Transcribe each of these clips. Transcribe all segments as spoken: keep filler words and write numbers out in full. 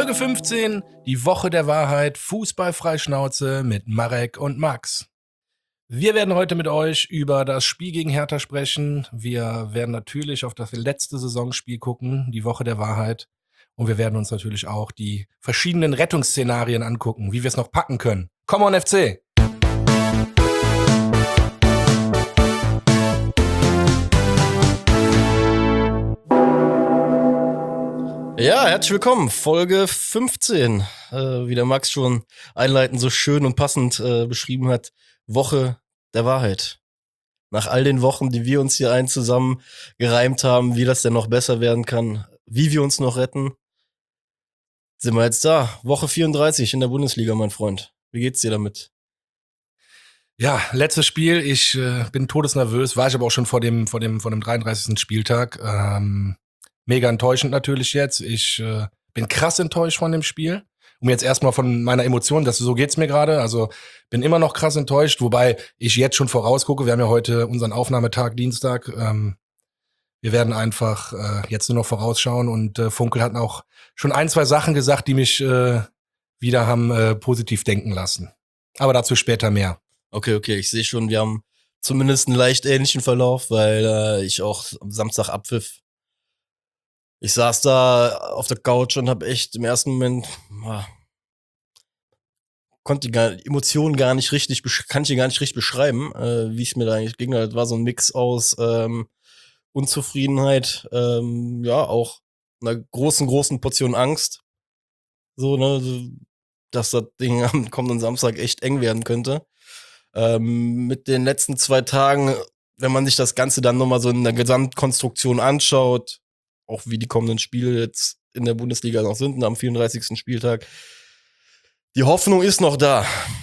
Folge fünfzehn, die Woche der Wahrheit, Fußball-Freischnauze mit Marek und Max. Wir werden heute mit euch über das Spiel gegen Hertha sprechen. Wir werden natürlich auf das letzte Saisonspiel gucken, die Woche der Wahrheit. Und wir werden uns natürlich auch die verschiedenen Rettungsszenarien angucken, wie wir es noch packen können. Come on, F C! Ja, herzlich willkommen, Folge fünfzehn, äh, wie der Max schon einleitend so schön und passend äh, beschrieben hat, Woche der Wahrheit. Nach all den Wochen, die wir uns hier ein zusammen gereimt haben, wie das denn noch besser werden kann, wie wir uns noch retten, sind wir jetzt da. Woche vierunddreißig in der Bundesliga, mein Freund. Wie geht's dir damit? Ja, letztes Spiel, ich äh, bin todesnervös, war ich aber auch schon vor dem, vor dem, vor dem dreiunddreißigsten Spieltag. Ähm, Mega enttäuschend natürlich jetzt. Ich äh, bin krass enttäuscht von dem Spiel. Um jetzt erstmal von meiner Emotion, das, so geht's mir gerade. Also bin immer noch krass enttäuscht, wobei ich jetzt schon vorausgucke. Wir haben ja heute unseren Aufnahmetag Dienstag. Ähm, wir werden einfach äh, jetzt nur noch vorausschauen. Und äh, Funkel hat auch schon ein, zwei Sachen gesagt, die mich äh, wieder haben äh, positiv denken lassen. Aber dazu später mehr. Okay, okay, ich sehe schon, wir haben zumindest einen leicht ähnlichen Verlauf, weil äh, ich auch am Samstag abpfiff. Ich saß da auf der Couch und habe echt im ersten Moment ah, konnte die gar, Emotionen gar nicht richtig, kann ich gar nicht richtig beschreiben, äh, wie es mir da eigentlich ging. Das war so ein Mix aus ähm, Unzufriedenheit, ähm, ja auch einer großen, großen Portion Angst, so ne, dass das Ding am kommenden Samstag echt eng werden könnte. Ähm, mit den letzten zwei Tagen, wenn man sich das Ganze dann nochmal so in der Gesamtkonstruktion anschaut, auch wie die kommenden Spiele jetzt in der Bundesliga noch sind, am vierunddreißigsten Spieltag. Die Hoffnung ist noch da.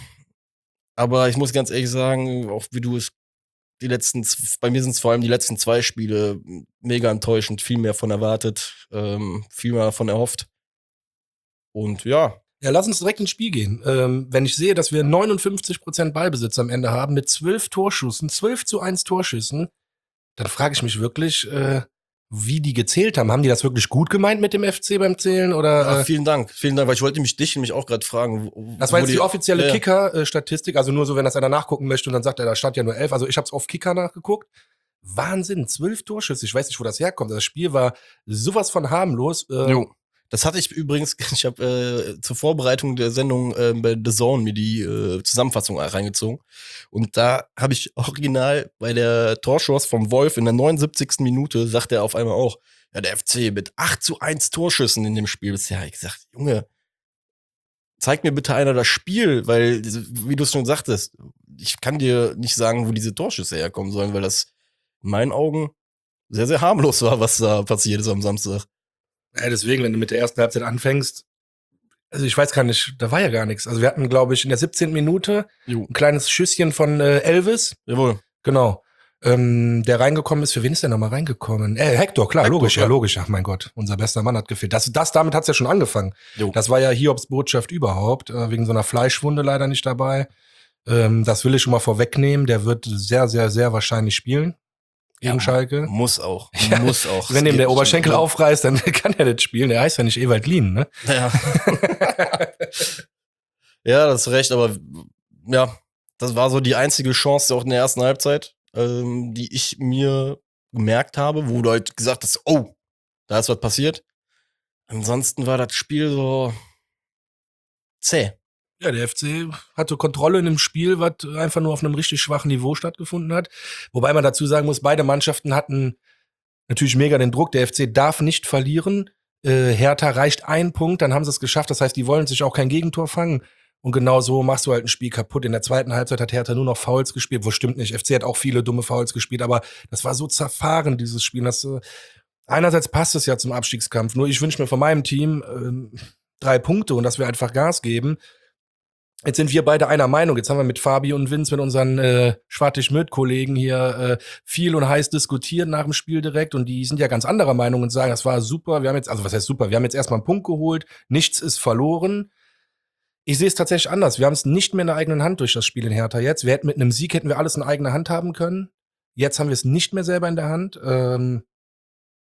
Aber ich muss ganz ehrlich sagen, auch wie du es, die letzten, bei mir sind es vor allem die letzten zwei Spiele mega enttäuschend, viel mehr von erwartet, ähm, viel mehr von erhofft. Und ja. Ja, lass uns direkt ins Spiel gehen. Ähm, wenn ich sehe, dass wir neunundfünfzig Prozent Ballbesitz am Ende haben, mit zwölf Torschüssen, zwölf zu eins Torschüssen, dann frage ich mich wirklich, äh, wie die gezählt haben. Haben die das wirklich gut gemeint mit dem F C beim Zählen? Oder? Ja, vielen Dank, vielen Dank, weil ich wollte mich dich nämlich auch gerade fragen. Wo, das war jetzt die, die offizielle ja. Kicker-Statistik, also nur so, wenn das einer nachgucken möchte und dann sagt er, da stand ja nur elf. Also ich habe es auf Kicker nachgeguckt. Wahnsinn, zwölf Torschüsse. Ich weiß nicht, wo das herkommt. Das Spiel war sowas von harmlos. Äh, jo. Das hatte ich übrigens, ich habe äh, zur Vorbereitung der Sendung äh, bei The Zone mir die äh, Zusammenfassung reingezogen. Und da habe ich original bei der Torchance vom Wolf in der neunundsiebzigsten Minute, sagt er auf einmal auch, ja, der F C mit acht zu eins Torschüssen in dem Spiel bisher. Ich gesagt, Junge, zeig mir bitte einer das Spiel, weil, wie du es schon sagtest, ich kann dir nicht sagen, wo diese Torschüsse herkommen sollen, weil das in meinen Augen sehr, sehr harmlos war, was da passiert ist am Samstag. Ja, deswegen, wenn du mit der ersten Halbzeit anfängst, also ich weiß gar nicht, da war ja gar nichts. Also wir hatten, glaube ich, in der siebzehnten Minute jo. ein kleines Schüsschen von äh, Elvis. Jawohl. Genau. Ähm, der reingekommen ist. Für wen ist der nochmal reingekommen? Äh, Hector, klar, Hector, logisch, klar. ja, logisch. Ach mein Gott, unser bester Mann hat gefehlt. Das, das damit hat's ja schon angefangen. Jo. Das war ja Hiobs Botschaft überhaupt, äh, wegen so einer Fleischwunde leider nicht dabei. Ähm, das will ich schon mal vorwegnehmen. Der wird sehr, sehr, sehr wahrscheinlich spielen. Gegen ja, Schalke. Muss auch. Ja, muss auch. Wenn dem der Oberschenkel schon aufreißt, dann kann er nicht spielen. Der heißt ja nicht Ewald Lien, ne? Ja. Ja, das ist recht, aber ja, das war so die einzige Chance auch in der ersten Halbzeit, ähm, die ich mir gemerkt habe, wo du halt gesagt hast, oh, da ist was passiert. Ansonsten war das Spiel so zäh. Ja, der F C hatte Kontrolle in einem Spiel, was einfach nur auf einem richtig schwachen Niveau stattgefunden hat. Wobei man dazu sagen muss, beide Mannschaften hatten natürlich mega den Druck. Der F C darf nicht verlieren. Äh, Hertha reicht ein Punkt, dann haben sie es geschafft. Das heißt, die wollen sich auch kein Gegentor fangen. Und genau so machst du halt ein Spiel kaputt. In der zweiten Halbzeit hat Hertha nur noch Fouls gespielt. Wo stimmt nicht. F C hat auch viele dumme Fouls gespielt, aber das war so zerfahren, dieses Spiel. Das, äh, einerseits passt es ja zum Abstiegskampf. Nur ich wünsche mir von meinem Team äh, drei Punkte und dass wir einfach Gas geben. Jetzt sind wir beide einer Meinung. Jetzt haben wir mit Fabi und Vince, mit unseren äh, Schwartig-Möd-Kollegen hier äh, viel und heiß diskutiert nach dem Spiel direkt. Und die sind ja ganz anderer Meinung und sagen, das war super. Wir haben jetzt, also was heißt super? Wir haben jetzt erstmal einen Punkt geholt. Nichts ist verloren. Ich sehe es tatsächlich anders. Wir haben es nicht mehr in der eigenen Hand durch das Spiel in Hertha jetzt. Wir hätten mit einem Sieg hätten wir alles in eigener Hand haben können. Jetzt haben wir es nicht mehr selber in der Hand. Ähm,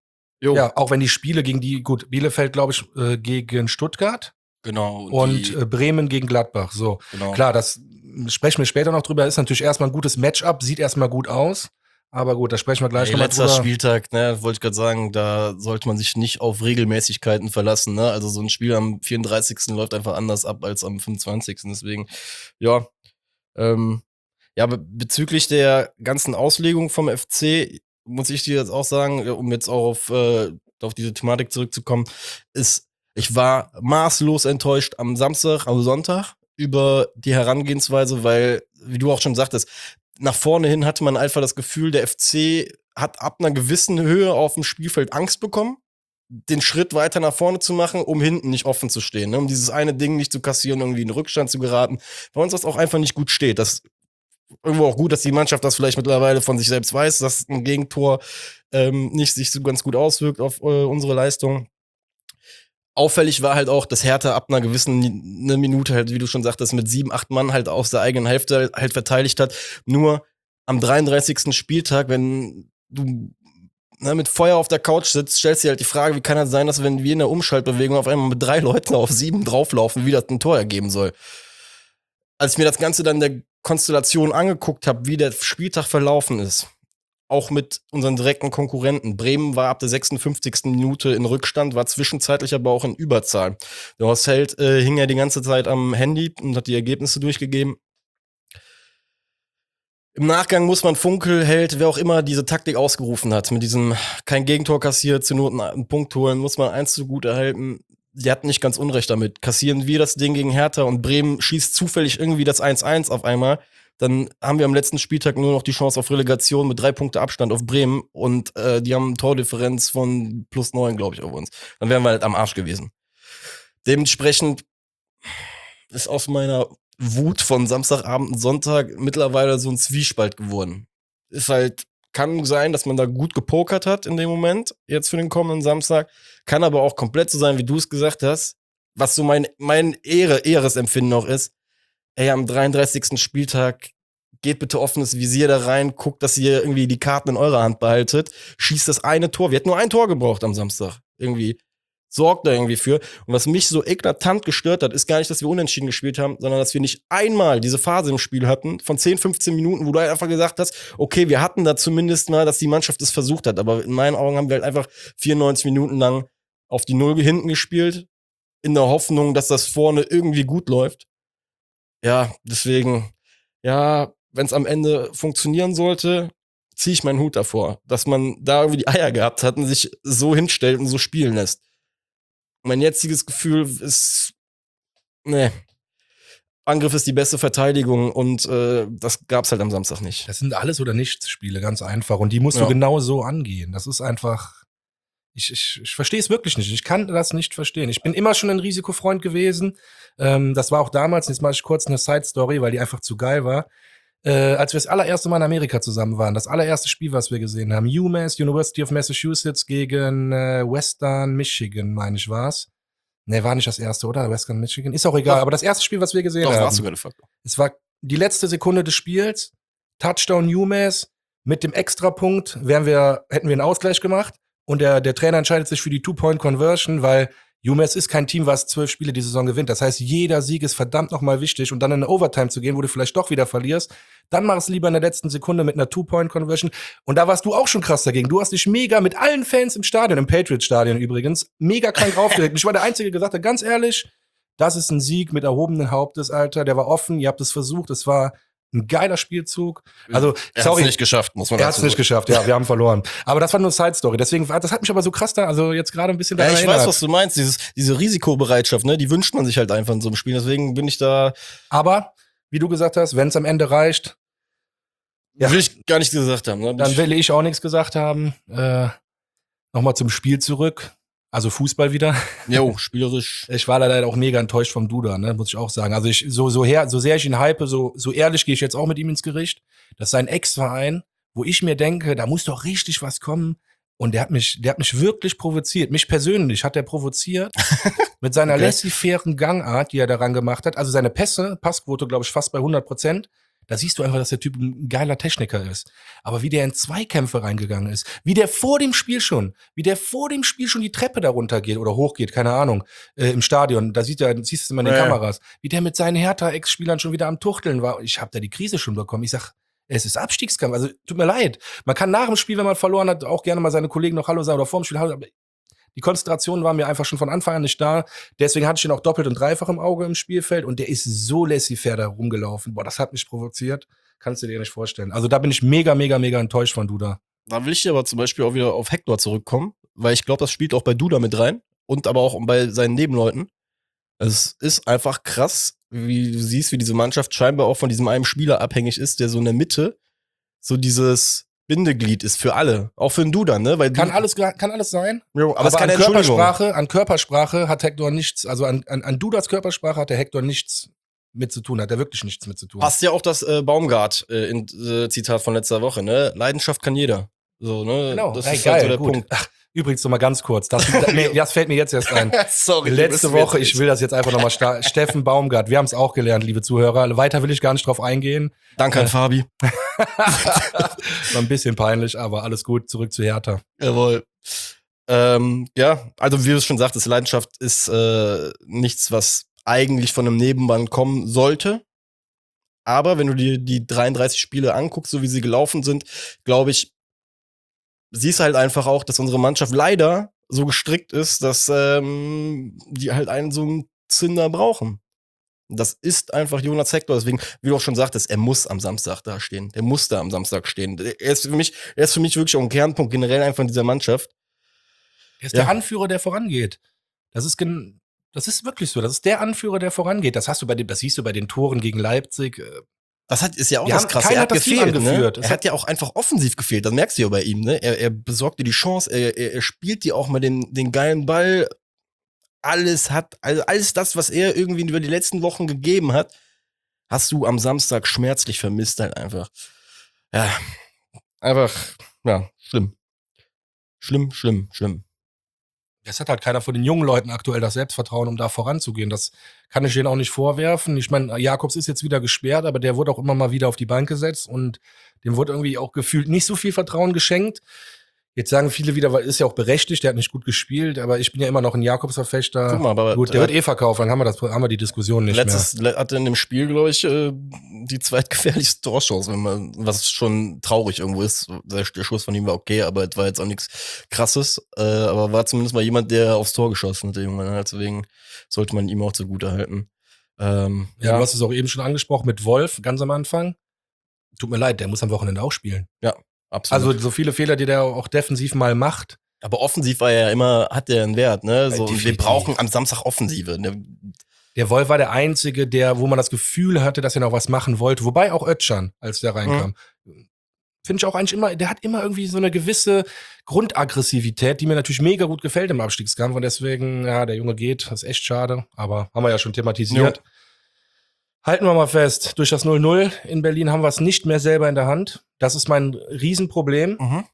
Jo. Ja, auch wenn die Spiele gegen die, gut, Bielefeld, glaube ich, äh, gegen Stuttgart Genau. und die, äh, Bremen gegen Gladbach. So, genau. klar, das sprechen wir später noch drüber. Ist natürlich erstmal ein gutes Matchup, sieht erstmal gut aus. Aber gut, da sprechen wir gleich Ey, nochmal letzter drüber. Spieltag, ne, wollte ich gerade sagen, da sollte man sich nicht auf Regelmäßigkeiten verlassen, ne? Also so ein Spiel am vierunddreißigsten läuft einfach anders ab als am fünfundzwanzigsten Deswegen, ja, ähm, ja, be bezüglich der ganzen Auslegung vom F C muss ich dir jetzt auch sagen, um jetzt auch auf, äh, auf diese Thematik zurückzukommen, ist, ich war maßlos enttäuscht am Samstag, am Sonntag über die Herangehensweise, weil, wie du auch schon sagtest, nach vorne hin hatte man einfach das Gefühl, der F C hat ab einer gewissen Höhe auf dem Spielfeld Angst bekommen, den Schritt weiter nach vorne zu machen, um hinten nicht offen zu stehen, ne? Um dieses eine Ding nicht zu kassieren, irgendwie in den Rückstand zu geraten, weil uns das auch einfach nicht gut steht. Das irgendwo auch gut, dass die Mannschaft das vielleicht mittlerweile von sich selbst weiß, dass ein Gegentor ähm, nicht sich so ganz gut auswirkt auf äh, unsere Leistung. Auffällig war halt auch, dass Hertha ab einer gewissen eine Minute halt, wie du schon sagtest, mit sieben, acht Mann halt aus der eigenen Hälfte halt verteidigt hat. Nur am dreiunddreißigsten Spieltag, wenn du ne, mit Feuer auf der Couch sitzt, stellst du dir halt die Frage, wie kann das sein, dass wenn wir in der Umschaltbewegung auf einmal mit drei Leuten auf sieben drauflaufen, wie das ein Tor ergeben soll. Als ich mir das Ganze dann der Konstellation angeguckt habe, wie der Spieltag verlaufen ist, auch mit unseren direkten Konkurrenten. Bremen war ab der sechsundfünfzigsten Minute in Rückstand, war zwischenzeitlich aber auch in Überzahl. Der Horst Held äh, hing ja die ganze Zeit am Handy und hat die Ergebnisse durchgegeben. Im Nachgang muss man Funkel, Held, wer auch immer diese Taktik ausgerufen hat, mit diesem kein Gegentor kassiert, zu Noten einen Punkt holen, muss man eins zu gut erhalten. Die hatten nicht ganz Unrecht damit. Kassieren wir das Ding gegen Hertha und Bremen schießt zufällig irgendwie das eins eins auf einmal, dann haben wir am letzten Spieltag nur noch die Chance auf Relegation mit drei Punkte Abstand auf Bremen und äh, die haben eine Tordifferenz von plus neun, glaube ich, auf uns. Dann wären wir halt am Arsch gewesen. Dementsprechend ist aus meiner Wut von Samstagabend und Sonntag mittlerweile so ein Zwiespalt geworden. Ist halt, kann sein, dass man da gut gepokert hat in dem Moment, jetzt für den kommenden Samstag. Kann aber auch komplett so sein, wie du es gesagt hast, was so mein, mein Ehre, Ehresempfinden auch ist. Ey, am dreiunddreißigsten Spieltag geht bitte offenes Visier da rein, guckt, dass ihr irgendwie die Karten in eurer Hand behaltet, schießt das eine Tor. Wir hätten nur ein Tor gebraucht am Samstag. Irgendwie sorgt da irgendwie für. Und was mich so eklatant gestört hat, ist gar nicht, dass wir unentschieden gespielt haben, sondern dass wir nicht einmal diese Phase im Spiel hatten von zehn, fünfzehn Minuten, wo du halt einfach gesagt hast, okay, wir hatten da zumindest mal, dass die Mannschaft es versucht hat. Aber in meinen Augen haben wir halt einfach vierundneunzig Minuten lang auf die Null hinten gespielt, in der Hoffnung, dass das vorne irgendwie gut läuft. Ja, deswegen, ja, wenn es am Ende funktionieren sollte, ziehe ich meinen Hut davor, dass man da irgendwie die Eier gehabt hat und sich so hinstellt und so spielen lässt. Mein jetziges Gefühl ist, nee, Angriff ist die beste Verteidigung und äh, das gab's halt am Samstag nicht. Das sind alles oder nichts Spiele, ganz einfach. Und die musst Ja. du genau so angehen. Das ist einfach, ich, ich, ich verstehe es wirklich nicht. Ich kann das nicht verstehen. Ich bin immer schon ein Risikofreund gewesen. Ähm, das war auch damals, jetzt mache ich kurz eine Side-Story, weil die einfach zu geil war. Äh, als wir das allererste Mal in Amerika zusammen waren, das allererste Spiel, was wir gesehen haben, UMass, University of Massachusetts gegen äh, Western Michigan, meine ich, war's. Ne, war nicht das erste, oder? Western Michigan. Ist auch egal, Doch. aber das erste Spiel, was wir gesehen Doch, haben. warst du gerade fuck. Es war die letzte Sekunde des Spiels, Touchdown UMass, mit dem Extrapunkt wären wir, hätten wir einen Ausgleich gemacht und der, der Trainer entscheidet sich für die Two-Point-Conversion, weil UMass ist kein Team, was zwölf Spiele die Saison gewinnt. Das heißt, jeder Sieg ist verdammt nochmal wichtig und dann in eine Overtime zu gehen, wo du vielleicht doch wieder verlierst, dann mach es lieber in der letzten Sekunde mit einer Two-Point-Conversion. Und da warst du auch schon krass dagegen. Du hast dich mega mit allen Fans im Stadion, im Patriots-Stadion übrigens, mega krank aufgeregt. Ich war der Einzige, der gesagt hat, ganz ehrlich, das ist ein Sieg mit erhobenen Hauptes, Alter. Der war offen, ihr habt es versucht, es war ein geiler Spielzug. Also, Er sorry. hat's nicht geschafft, muss man Er hat's dazu nicht sagen. geschafft, ja, wir haben verloren. Aber das war nur Side-Story. Deswegen, das hat mich aber so krass da, also jetzt gerade ein bisschen Ja, daran ich erinnert. weiß, was du meinst. Dieses, diese Risikobereitschaft, ne, die wünscht man sich halt einfach in so einem Spiel. Deswegen bin ich da, Aber, wie du gesagt hast, wenn es am Ende reicht, Ja. will ich gar nicht gesagt haben. Ne? Bin dann ich- will ich auch nichts gesagt haben. Äh, Nochmal zum Spiel zurück. Also Fußball wieder. Jo, spielerisch. Ich war leider auch mega enttäuscht vom Duda, ne, muss ich auch sagen. Also ich, so, so her, so sehr ich ihn hype, so, so ehrlich gehe ich jetzt auch mit ihm ins Gericht. Das ist sein Ex-Verein, wo ich mir denke, da muss doch richtig was kommen. Und der hat mich, der hat mich wirklich provoziert. Mich persönlich hat er provoziert. Mit seiner Okay. laissez-fairen Gangart, die er daran gemacht hat. Also seine Pässe, Passquote, glaube ich, fast bei hundert Prozent. Da siehst du einfach, dass der Typ ein geiler Techniker ist. Aber wie der in Zweikämpfe reingegangen ist, wie der vor dem Spiel schon, wie der vor dem Spiel schon die Treppe da runtergeht oder hochgeht, keine Ahnung, äh, im Stadion, da sieht er, siehst du immer in den Ja. Kameras, wie der mit seinen Hertha-Ex-Spielern schon wieder am Tuchteln war. Ich hab da die Krise schon bekommen. Ich sag, es ist Abstiegskampf. Also, tut mir leid. Man kann nach dem Spiel, wenn man verloren hat, auch gerne mal seine Kollegen noch Hallo sagen oder vor dem Spiel Hallo, aber die Konzentration war mir einfach schon von Anfang an nicht da. Deswegen hatte ich ihn auch doppelt und dreifach im Auge im Spielfeld und der ist so laissez-faire da rumgelaufen. Boah, das hat mich provoziert. Kannst du dir nicht vorstellen. Also da bin ich mega, mega, mega enttäuscht von Duda. Da will ich aber zum Beispiel auch wieder auf Hector zurückkommen, weil ich glaube, das spielt auch bei Duda mit rein und aber auch bei seinen Nebenleuten. Es ist einfach krass, wie du siehst, wie diese Mannschaft scheinbar auch von diesem einen Spieler abhängig ist, der so in der Mitte so dieses Bindeglied ist für alle. Auch für den Duda, ne? Weil Kann du, alles, kann alles sein. Jo, aber, Aber, es ist keine an Entschuldigung. Körpersprache, an Körpersprache hat Hector nichts, also an, an, an Dudas Körpersprache hat der Hector nichts mit zu tun, hat er wirklich nichts mit zu tun. Passt ja auch das äh, Baumgart äh, in, äh, Zitat von letzter Woche, ne? Leidenschaft kann jeder. So, ne? Genau, Das ey, ist geil, halt so der gut. Punkt. Ach, übrigens noch mal ganz kurz, das, nee, das fällt mir jetzt erst ein. Sorry. du Letzte bist mir Woche, jetzt ich will das jetzt einfach nochmal starten. Steffen Baumgart, wir haben es auch gelernt, liebe Zuhörer. Weiter will ich gar nicht drauf eingehen. Danke an Äh. Fabi. War ein bisschen peinlich, aber alles gut, zurück zu Hertha. Jawohl. Ähm, ja, also wie du es schon sagtest, Leidenschaft ist äh, nichts, was eigentlich von einem Nebenmann kommen sollte. Aber wenn du dir die dreiunddreißig Spiele anguckst, so wie sie gelaufen sind, glaube ich, siehst halt einfach auch, dass unsere Mannschaft leider so gestrickt ist, dass ähm, die halt einen so einen Zünder brauchen. Das ist einfach Jonas Hector. Deswegen, wie du auch schon sagtest, er muss am Samstag da stehen. Der muss da am Samstag stehen. Er ist für mich, er ist für mich wirklich auch ein Kernpunkt generell einfach in dieser Mannschaft. Er ist Ja. der Anführer, der vorangeht. Das ist gen das ist wirklich so. Das ist der Anführer, der vorangeht. Das hast du bei den, das siehst du bei den Toren gegen Leipzig. äh, Das hat, ist ja auch Wir das haben- Krasse. keiner Er hat hat das Team gefehlt, ne? angeführt. Es Er hat ja auch einfach offensiv gefehlt. Das merkst du ja bei ihm, ne? Er, er besorgt dir die Chance. Er, er, er spielt dir auch mal den, den geilen Ball. Alles hat, also alles das, was er irgendwie über die letzten Wochen gegeben hat, hast du am Samstag schmerzlich vermisst halt einfach. Ja, einfach, ja, schlimm. Schlimm, schlimm, schlimm. Es hat halt keiner von den jungen Leuten aktuell das Selbstvertrauen, um da voranzugehen. Das kann ich denen auch nicht vorwerfen. Ich meine, Jakobs ist jetzt wieder gesperrt, aber der wurde auch immer mal wieder auf die Bank gesetzt und dem wurde irgendwie auch gefühlt nicht so viel Vertrauen geschenkt. Jetzt sagen viele wieder, weil ist ja auch berechtigt, der hat nicht gut gespielt, aber ich bin ja immer noch ein Jakobs-Verfechter. Guck mal, aber Gut, der wird eh verkauft, dann haben wir das, haben wir die Diskussion nicht Letztes le- hatte in dem Spiel, glaube ich, äh, die zweitgefährlichste Torchance, wenn man, was schon traurig irgendwo ist. Der, der Schuss von ihm war okay, aber es war jetzt auch nichts Krasses. Äh, aber war zumindest mal jemand, der aufs Tor geschossen hat, der Junge. ne? Deswegen sollte man ihm auch zugute halten. Ähm, mehr. Ja, du hast es auch eben schon angesprochen mit Wolf, ganz am Anfang. Tut mir leid, der muss am Wochenende auch spielen. absolut. Also so viele Fehler, die der auch defensiv mal macht. aber offensiv war er ja immer, hat der einen Wert, ne? So, Ja, und wir definitiv. brauchen am Samstag Offensive. Ne? Der Wolf war der Einzige, der, wo man das Gefühl hatte, dass er noch was machen wollte. Wobei auch Özcan, als der reinkam. Finde ich auch eigentlich immer, der hat immer irgendwie so eine gewisse Grundaggressivität, die mir natürlich mega gut gefällt im Abstiegskampf. Und deswegen, ja, der Junge geht, das ist echt schade. Aber haben wir ja schon thematisiert. Jo. Halten wir mal fest, durch das null null in Berlin haben wir es nicht mehr selber in der Hand. Das ist mein Riesenproblem. Mhm.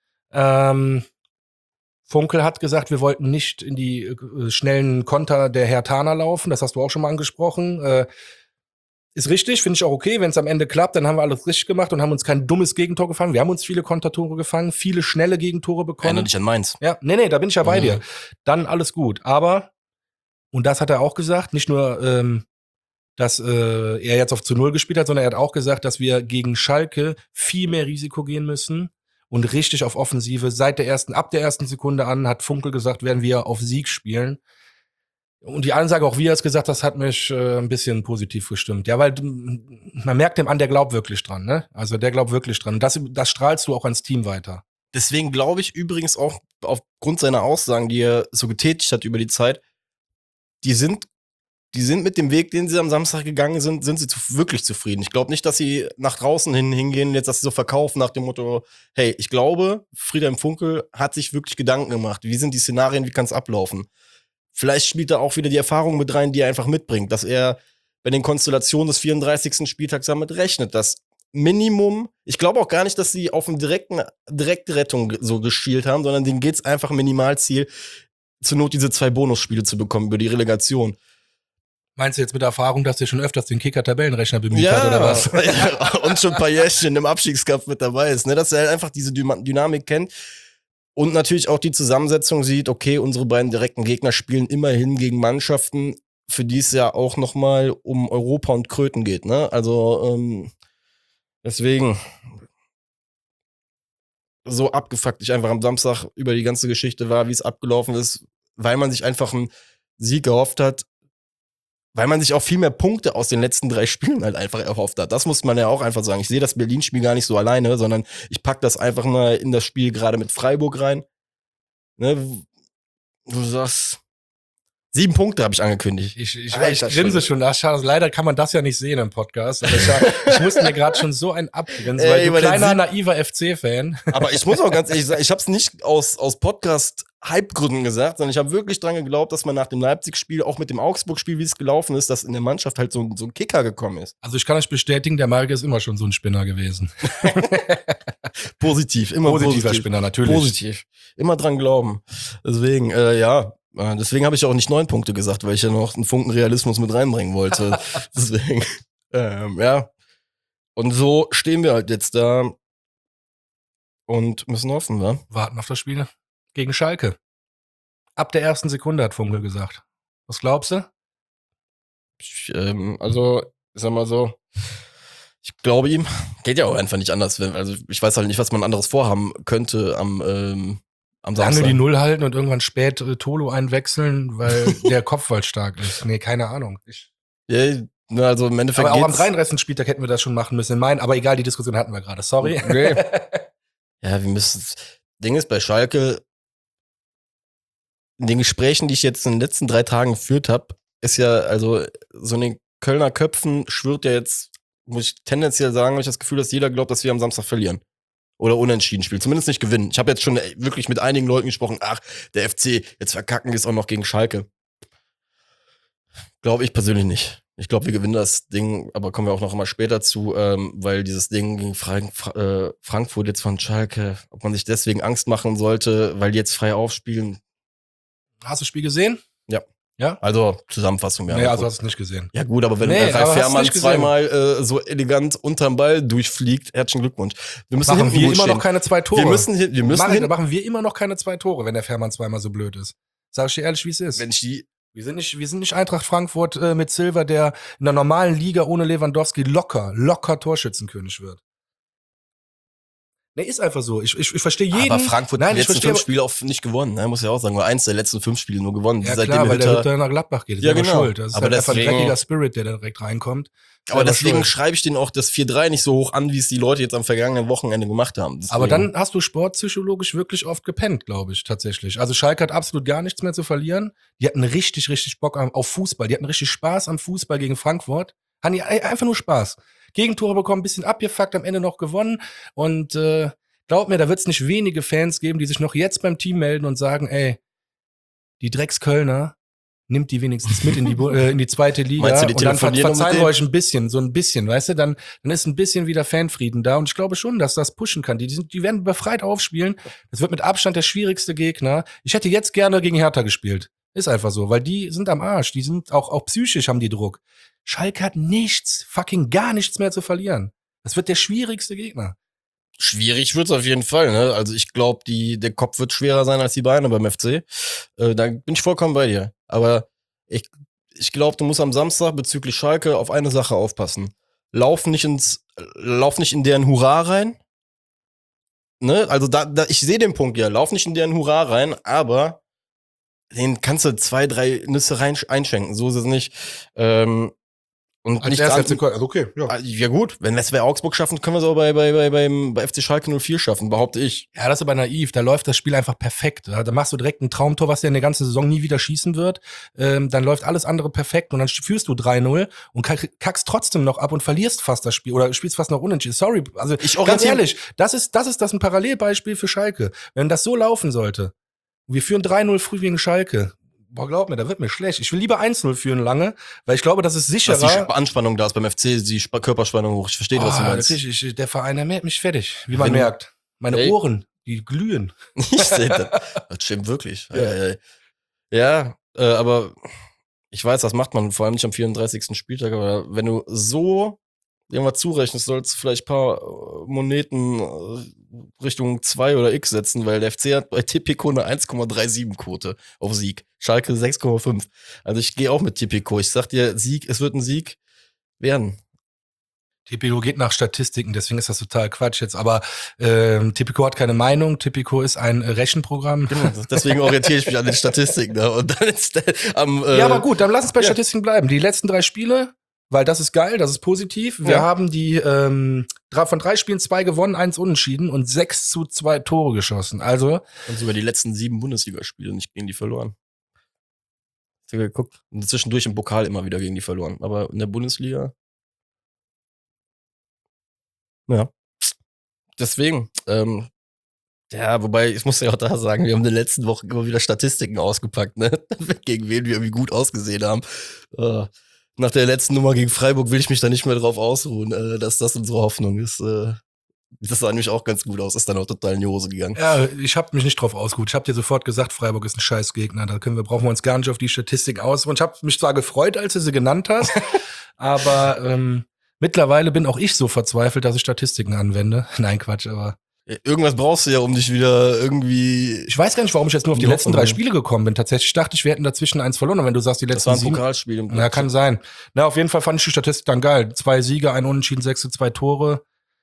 Ähm, Funkel hat gesagt, wir wollten nicht in die äh, schnellen Konter der Hertaner laufen. Das hast du auch schon mal angesprochen. Äh, ist richtig, finde ich auch okay. Wenn es am Ende klappt, dann haben wir alles richtig gemacht und haben uns kein dummes Gegentor gefangen. Wir haben uns viele Kontertore gefangen, viele schnelle Gegentore Erinnere bekommen. dich an Mainz. Ja, nee, nee, da bin ich ja bei Mhm. dir. Dann alles gut. Aber, und das hat er auch gesagt, nicht nur, ähm, dass äh, er jetzt auf zu Null gespielt hat, sondern er hat auch gesagt, dass wir gegen Schalke viel mehr Risiko gehen müssen und richtig auf Offensive. Seit der ersten, ab der ersten Sekunde an, hat Funkel gesagt, werden wir auf Sieg spielen. Und die Ansage, auch wie er es gesagt hat, hat mich äh, ein bisschen positiv gestimmt. Ja, weil mm, man merkt dem an, der glaubt wirklich dran, ne? Also der glaubt wirklich dran. Und das, das strahlst du auch ans Team weiter. Deswegen glaube ich übrigens auch aufgrund seiner Aussagen, die er so getätigt hat über die Zeit, die sind, die sind mit dem Weg, den sie am Samstag gegangen sind, sind sie zu, wirklich zufrieden. Ich glaube nicht, dass sie nach draußen hin hingehen, jetzt, dass sie so verkaufen nach dem Motto, hey, ich glaube, Friedhelm Funkel hat sich wirklich Gedanken gemacht. Wie sind die Szenarien, wie kann es ablaufen? Vielleicht spielt er auch wieder die Erfahrung mit rein, die er einfach mitbringt, dass er bei den Konstellationen des vierunddreißigsten Spieltags damit rechnet, dass Minimum, ich glaube auch gar nicht, dass sie auf einen direkten, direkte Rettung so geschielt haben, sondern denen geht's einfach Minimalziel, zur Not diese zwei Bonusspiele zu bekommen über die Relegation. Meinst du jetzt mit Erfahrung, dass der schon öfters den Kicker-Tabellenrechner bemüht ja, hat, oder was? Ja, und schon ein paar Jährchen im Abstiegskampf mit dabei ist, ne? Dass er halt einfach diese Dynam- Dynamik kennt und natürlich auch die Zusammensetzung sieht, okay, unsere beiden direkten Gegner spielen immerhin gegen Mannschaften, für die es ja auch nochmal um Europa und Kröten geht, ne? Also, ähm, deswegen so abgefuckt ich einfach am Samstag über die ganze Geschichte war, wie es abgelaufen ist, weil man sich einfach einen Sieg gehofft hat, weil man sich auch viel mehr Punkte aus den letzten drei Spielen halt einfach erhofft hat. Das muss man ja auch einfach sagen. Ich sehe das Berlin-Spiel gar nicht so alleine, sondern ich pack das einfach mal in das Spiel gerade mit Freiburg rein. Ne, du sagst, sieben Punkte habe ich angekündigt. Ich, ich, Alter, ich grinse schon. Ach, schade, leider kann man das ja nicht sehen im Podcast. Aber ich, ich musste mir gerade schon so ein abgrinsen, Ey, weil du über den kleiner, Sieg- naiver F C-Fan. Aber ich muss auch ganz ehrlich sagen, ich habe es nicht aus, aus Podcast-Hype-Gründen gesagt, sondern ich habe wirklich dran geglaubt, dass man nach dem Leipzig-Spiel, auch mit dem Augsburg-Spiel, wie es gelaufen ist, dass in der Mannschaft halt so, ein- so ein Kicker gekommen ist. Also ich kann euch bestätigen, der Marc ist immer schon so ein Spinner gewesen. Positiv, immer Positiver positiv. Spinner, natürlich. Positiv. Immer dran glauben. Deswegen, äh, ja, äh, deswegen habe ich auch nicht neun Punkte gesagt, weil ich ja noch einen Funken Realismus mit reinbringen wollte. Deswegen, ähm, ja. Und so stehen wir halt jetzt da und müssen hoffen, wa? Warten auf das Spiel gegen Schalke. Ab der ersten Sekunde hat Funkel gesagt. Was glaubst du? Ich, ähm, also, ich sag mal so, ich glaube ihm, geht ja auch einfach nicht anders. Wenn, also ich weiß halt nicht, was man anderes vorhaben könnte am, ähm, am Lange Samstag. die Null halten und irgendwann spät äh, Tolo einwechseln, weil der Kopfball stark ist. Nee, keine Ahnung. Ich, Ja, ne, also im Endeffekt aber auch am geht's- dreiunddreißigsten Spieltag hätten wir das schon machen müssen. In meinen, aber egal, die Diskussion hatten wir gerade. Sorry. Okay. Ja, wir müssen. Ding ist bei Schalke, in den Gesprächen, die ich jetzt in den letzten drei Tagen geführt habe, ist ja, also so in den Kölner Köpfen schwirrt ja jetzt, muss ich tendenziell sagen, habe ich das Gefühl, dass jeder glaubt, dass wir am Samstag verlieren. Oder unentschieden spielen. Zumindest nicht gewinnen. Ich habe jetzt schon wirklich mit einigen Leuten gesprochen, ach, der F C, jetzt verkacken wir es auch noch gegen Schalke. Glaube ich persönlich nicht. Ich glaube, wir gewinnen das Ding, aber kommen wir auch noch mal später zu, ähm, weil dieses Ding gegen Frank äh, Frankfurt jetzt von Schalke, ob man sich deswegen Angst machen sollte, weil die jetzt frei aufspielen. Hast du das Spiel gesehen? Ja. Ja? Also Zusammenfassung. Ja, Ja, also hast du es nicht gesehen. ja gut, aber wenn Nee, nee, aber Ralf hast du Fährmann nicht gesehen. zweimal äh, so elegant unterm Ball durchfliegt, herzlichen Glückwunsch. Wir müssen Machen hinten wir gut immer stehen. noch keine zwei Tore. Wir müssen, hin- wir müssen machen, hin, machen wir immer noch keine zwei Tore, wenn der Fährmann zweimal so blöd ist. Sag ich dir ehrlich, wie es ist. wenn ich die Wir sind nicht, wir sind nicht Eintracht Frankfurt äh, mit Silva, der in der normalen Liga ohne Lewandowski locker, locker Torschützenkönig wird. Nee, ist einfach so. Ich, ich, ich verstehe jeden. aber Frankfurt Nein, die ich letzten verstehe. fünf Spiele auch nicht gewonnen, ne? Muss ja auch sagen, nur eins der letzten fünf Spiele nur gewonnen. Ja Seitdem klar, weil der Hütter- Hütter nach Gladbach geht. Das Ja, ist selber genau. schuld. Das ist Aber halt einfach ein deswegen- dreckiger Spirit, der da direkt reinkommt. Aber Selber deswegen schuld. schreibe ich denen auch das vier drei nicht so hoch an, wie es die Leute jetzt am vergangenen Wochenende gemacht haben. Deswegen. Aber dann hast du sportpsychologisch wirklich oft gepennt, glaube ich, tatsächlich. Also Schalke hat absolut gar nichts mehr zu verlieren. Die hatten richtig, richtig Bock am- auf Fußball. Die hatten richtig Spaß am Fußball gegen Frankfurt. Hatten die ei- einfach nur Spaß. Gegentore bekommen, ein bisschen abgefuckt, am Ende noch gewonnen. Und äh, glaub mir, da wird es nicht wenige Fans geben, die sich noch jetzt beim Team melden und sagen, ey, die Dreckskölner nimmt die wenigstens mit in die, Bu- äh, in die zweite Liga. Meinst du, die und dann ver telefonieren noch mit verzeihen wir denen? euch ein bisschen, so ein bisschen, weißt du, dann, dann ist ein bisschen wieder Fanfrieden da. Und ich glaube schon, dass das pushen kann. Die, die, sind, die werden befreit aufspielen. Das wird mit Abstand der schwierigste Gegner. Ich hätte jetzt gerne gegen Hertha gespielt. Ist einfach so, weil die sind am Arsch. Die sind auch, auch psychisch haben die Druck. Schalke hat nichts, fucking gar nichts mehr zu verlieren. Das wird der schwierigste Gegner. Schwierig wird's auf jeden Fall, ne? Also ich glaube, die der Kopf wird schwerer sein als die Beine beim F C. Äh, da bin ich vollkommen bei dir. Aber ich, ich glaube, du musst am Samstag bezüglich Schalke auf eine Sache aufpassen. Lauf nicht ins, lauf nicht in deren Hurra rein. Ne? Also da, da ich sehe den Punkt ja. Lauf nicht in deren Hurra rein, aber den kannst du zwei, drei Nüsse rein einschenken. So ist es nicht. Ähm, und Als nicht erster an- F C Köln, also okay, ja. Ah, ja gut, wenn wir es bei Augsburg schaffen, können wir es auch bei, bei, bei, beim, bei F C Schalke null vier schaffen, behaupte ich. Ja, das ist aber naiv. Da läuft das Spiel einfach perfekt. Da da machst du direkt ein Traumtor, was der in der ganzen Saison nie wieder schießen wird. Ähm, dann läuft alles andere perfekt und dann führst du drei null und kack- kackst trotzdem noch ab und verlierst fast das Spiel oder spielst fast noch unentschieden. Sorry, also Ich ganz orientiere- ehrlich, das ist, das ist das ein Parallelbeispiel für Schalke. Wenn das so laufen sollte, wir führen drei null früh gegen Schalke, boah, glaub mir, da wird mir schlecht. Ich will lieber eins null führen lange, weil ich glaube, das ist Dass sicherer. die Sp- Anspannung da ist beim F C, die Sp- Körperspannung hoch. Ich verstehe, was du Ah, meinst. natürlich, ich, der Verein, der macht mich fertig, wie man Wenn- merkt. Meine Ey. Ohren, die glühen. Ich seh das. Das stimmt wirklich. Ja. Ja, ja, ja äh, aber Ich weiß, das macht man vor allem nicht am vierunddreißigsten Spieltag, aber wenn du so irgendwas zurechnest, sollst du vielleicht ein paar äh, Moneten äh, Richtung zwei oder X setzen, weil der F C hat bei Tipico eine eins Komma siebenunddreißig Quote auf Sieg. Schalke sechs Komma fünf. Also ich gehe auch mit Tipico. Ich sag dir, Sieg, es wird ein Sieg werden. Tipico geht nach Statistiken, deswegen ist das total Quatsch jetzt. Aber ähm, Tipico hat keine Meinung. Tipico ist ein äh, Rechenprogramm. Genau, deswegen orientiere ich mich an den Statistiken. Ne? Und dann ist der, am äh, Ja, aber gut, dann lass uns bei ja. Statistiken bleiben. Die letzten drei Spiele, weil das ist geil, das ist positiv. Wir Ja. haben die ähm, drei, von drei Spielen zwei gewonnen, eins unentschieden und sechs zu zwei Tore geschossen. Also Und sogar die letzten sieben Bundesligaspiele nicht gegen die verloren. Ich habe geguckt. Und zwischendurch im Pokal immer wieder gegen die verloren. Aber in der Bundesliga. Ja. Deswegen, ähm, ja, wobei, ich muss ja auch da sagen, wir haben in den letzten Wochen immer wieder Statistiken ausgepackt, ne? Gegen wen wir irgendwie gut ausgesehen haben. Äh, nach der letzten Nummer gegen Freiburg will ich mich da nicht mehr drauf ausruhen, äh, dass das unsere Hoffnung ist. Äh, das sah nämlich auch ganz gut aus, ist dann auch total in die Hose gegangen. ja, ich habe mich nicht drauf ausgeruht. Ich habe dir sofort gesagt, Freiburg ist ein Scheißgegner. Da können wir, brauchen wir uns gar nicht auf die Statistik ausruhen. Ich habe mich zwar gefreut, als du sie genannt hast, aber ähm, mittlerweile bin auch ich so verzweifelt, dass ich Statistiken anwende. Nein, Quatsch, aber Irgendwas brauchst du ja, um dich wieder irgendwie. ich weiß gar nicht, warum ich jetzt nur auf die Ja, letzten drei aber- Spiele gekommen bin. Tatsächlich dachte ich, wir hätten dazwischen eins verloren. Und wenn du sagst, die Das letzten war ein sieben, Pokalspiel. Im ja, kann sein. Na, auf jeden Fall fand ich die Statistik dann geil. Zwei Siege, ein Unentschieden, sechs zu zwei Tore.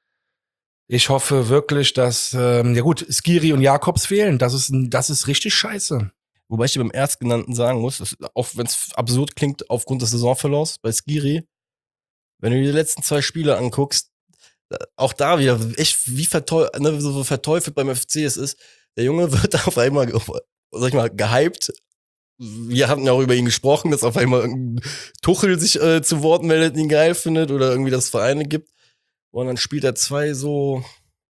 Ich hoffe wirklich, dass, ähm, ja gut, Skiri und Jakobs fehlen. Das ist, das ist richtig scheiße. Wobei ich dir beim Erstgenannten sagen muss, dass, auch wenn es absurd klingt aufgrund des Saisonverlaufs bei Skiri, wenn du dir die letzten zwei Spiele anguckst, äh, auch da wieder echt wie verteufelt, ne, so verteufelt beim F C es ist, der Junge wird auf einmal, sag ich mal, gehypt. Wir hatten ja auch über ihn gesprochen, dass auf einmal irgendein Tuchel sich äh, zu Wort meldet, ihn geil findet oder irgendwie das Vereine gibt. Und dann spielt er zwei so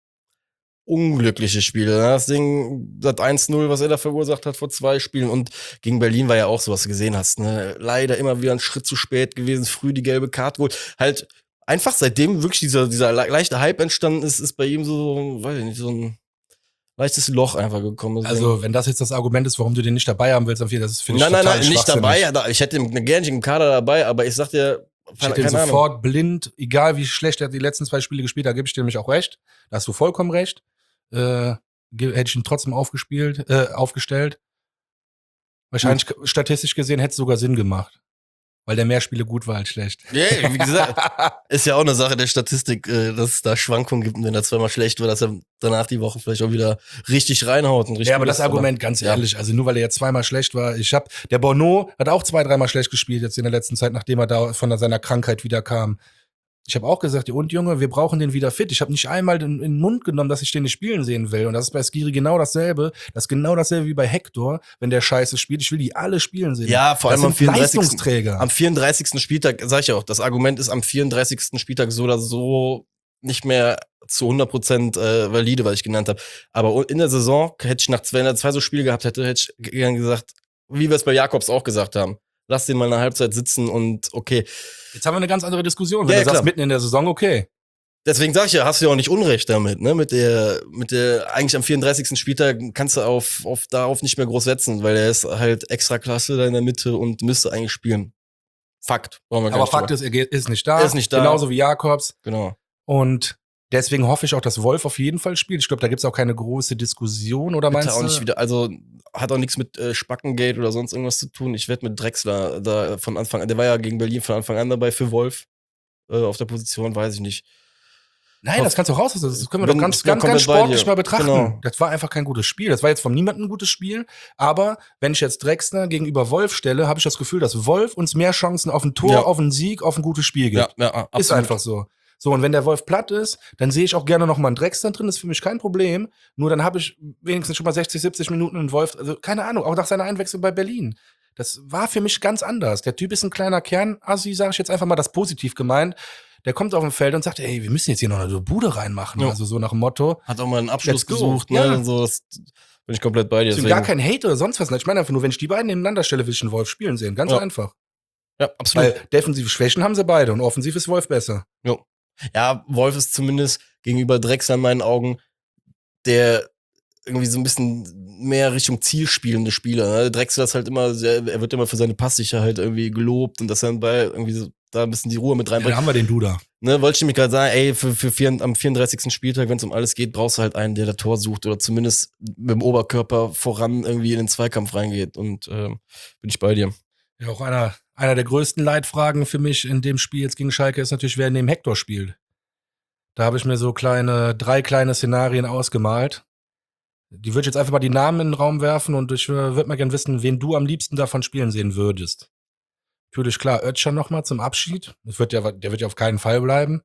unglückliche Spiele. Ne? Das Ding, das eins null, was er da verursacht hat vor zwei Spielen. Und gegen Berlin war ja auch so, was du gesehen hast. Ne? Leider immer wieder ein Schritt zu spät gewesen, früh die gelbe Karte geholt. Halt einfach seitdem wirklich dieser, dieser le- leichte Hype entstanden ist, ist bei ihm so, weiß ich nicht, so ein leichtes Loch einfach gekommen. Deswegen- Also, wenn das jetzt das Argument ist, warum du den nicht dabei haben willst, dann das finde ich nein, nein, total nein, nicht schwachsinnig. dabei. Ja, Ich hätte ihn gerne nicht im Kader dabei, aber ich sag dir, Ich hätte ihn keine Ahnung. sofort blind, egal wie schlecht er die letzten zwei Spiele gespielt hat, gebe ich dir nämlich auch recht. Da hast du vollkommen recht. Äh, ge- hätte ich ihn trotzdem aufgespielt, äh, aufgestellt. Wahrscheinlich k- statistisch gesehen hätte es sogar Sinn gemacht. Weil der mehr Spiele gut war als schlecht. Ja, wie gesagt, ist ja auch eine Sache der Statistik, äh, dass es da Schwankungen gibt und wenn er zweimal schlecht wird, dass er danach die Woche vielleicht auch wieder richtig reinhaut. Und richtig Ja, aber gut das ist, Argument, ganz ja. ehrlich, also nur weil er jetzt zweimal schlecht war, ich hab, der Bono hat auch zwei, dreimal schlecht gespielt jetzt in der letzten Zeit, nachdem er da von seiner Krankheit wieder kam. Ich habe auch gesagt, ja, und Junge, wir brauchen den wieder fit. Ich habe nicht einmal den, in den Mund genommen, dass ich den nicht spielen sehen will. Und das ist bei Skiri genau dasselbe. Das ist genau dasselbe wie bei Hector, wenn der Scheiße spielt. Ich will die alle spielen sehen. Ja, vor das allem am sind vierunddreißigsten Leistungsträger. Am vierunddreißigsten Spieltag, sag ich ja auch, das Argument ist am vierunddreißigsten Spieltag so oder so nicht mehr zu hundert Prozent äh, valide, was ich genannt habe. Aber in der Saison hätte ich nach zwei, wenn er zwei so Spiele gehabt hätte, hätte ich gern gesagt, wie wir es bei Jakobs auch gesagt haben. Lass den mal eine Halbzeit sitzen und okay. Jetzt haben wir eine ganz andere Diskussion. Wenn Ja, du ja, sagst, klar. mitten in der Saison, okay. Deswegen sag ich ja, hast du ja auch nicht Unrecht damit, ne? Mit der, mit der, eigentlich am vierunddreißigsten Spieltag kannst du auf, auf, darauf nicht mehr groß setzen, weil er ist halt extra Klasse da in der Mitte und müsste eigentlich spielen. Fakt. Brauchen wir gar Aber nicht Fakt drüber- ist, er geht- ist nicht da. Er ist nicht da. Genauso wie Jakobs. Genau. Und deswegen hoffe ich auch, dass Wolf auf jeden Fall spielt. Ich glaube, da gibt's auch keine große Diskussion, oder Bitte meinst auch du? nicht wieder, also hat auch nichts mit äh, Spackengate oder sonst irgendwas zu tun. Ich werde mit Drexler da von Anfang an, der war ja gegen Berlin von Anfang an dabei für Wolf äh, auf der Position, weiß ich nicht. Nein, das kannst du raus. Das können wir Wenn- doch ganz, ich bin ganz, ganz komplett bei sportlich dir. mal betrachten. Genau. Das war einfach kein gutes Spiel. Das war jetzt von niemandem ein gutes Spiel. Aber wenn ich jetzt Drexler gegenüber Wolf stelle, habe ich das Gefühl, dass Wolf uns mehr Chancen auf ein Tor, Ja. auf einen Sieg, auf ein gutes Spiel Ja, gibt. ja, absolut. Ist einfach so. So, und wenn der Wolf platt ist, dann sehe ich auch gerne noch mal einen Drexler drin. Das ist für mich kein Problem. Nur dann habe ich wenigstens schon mal sechzig, siebzig Minuten einen Wolf. Also, keine Ahnung, auch nach seiner Einwechslung bei Berlin. Das war für mich ganz anders. Der Typ ist ein kleiner Kernassi, sage ich jetzt einfach mal das positiv gemeint. Der kommt auf dem Feld und sagt, ey, wir müssen jetzt hier noch eine Bude reinmachen. Ja. Also so nach dem Motto. Hat auch mal einen Abschluss Let's go. gesucht, ne? Ja. Und so, das bin ich komplett bei dir. Deswegen gar kein Hate oder sonst was. Ich meine einfach nur, wenn ich die beiden nebeneinander stelle, will ich einen Wolf spielen sehen. Ganz Ja. einfach. Ja, absolut. Weil defensive Schwächen haben sie beide und offensiv ist Wolf besser. Ja, Wolf ist zumindest gegenüber Drexler in meinen Augen der irgendwie so ein bisschen mehr Richtung zielspielende Spieler. Ne? Drexler ist halt immer sehr, er wird immer für seine Passsicherheit irgendwie gelobt und dass er bei irgendwie so da ein bisschen die Ruhe mit Ja, reinbringt. da haben wir den Duda. Ne, wollte ich nämlich gerade sagen, ey, für, für vier, am vierunddreißigsten Spieltag, wenn es um alles geht, brauchst du halt einen, der das Tor sucht oder zumindest mit dem Oberkörper voran irgendwie in den Zweikampf reingeht. Und ähm, bin ich bei dir. Ja, auch einer, einer der größten Leitfragen für mich in dem Spiel jetzt gegen Schalke ist natürlich, wer neben Hector spielt. Da habe ich mir so kleine, drei kleine Szenarien ausgemalt. Die würde ich jetzt einfach mal die Namen in den Raum werfen und ich äh, würde mal gerne wissen, wen du am liebsten davon spielen sehen würdest. Natürlich klar, Özcan nochmal zum Abschied. Das wird ja, der wird ja auf keinen Fall bleiben.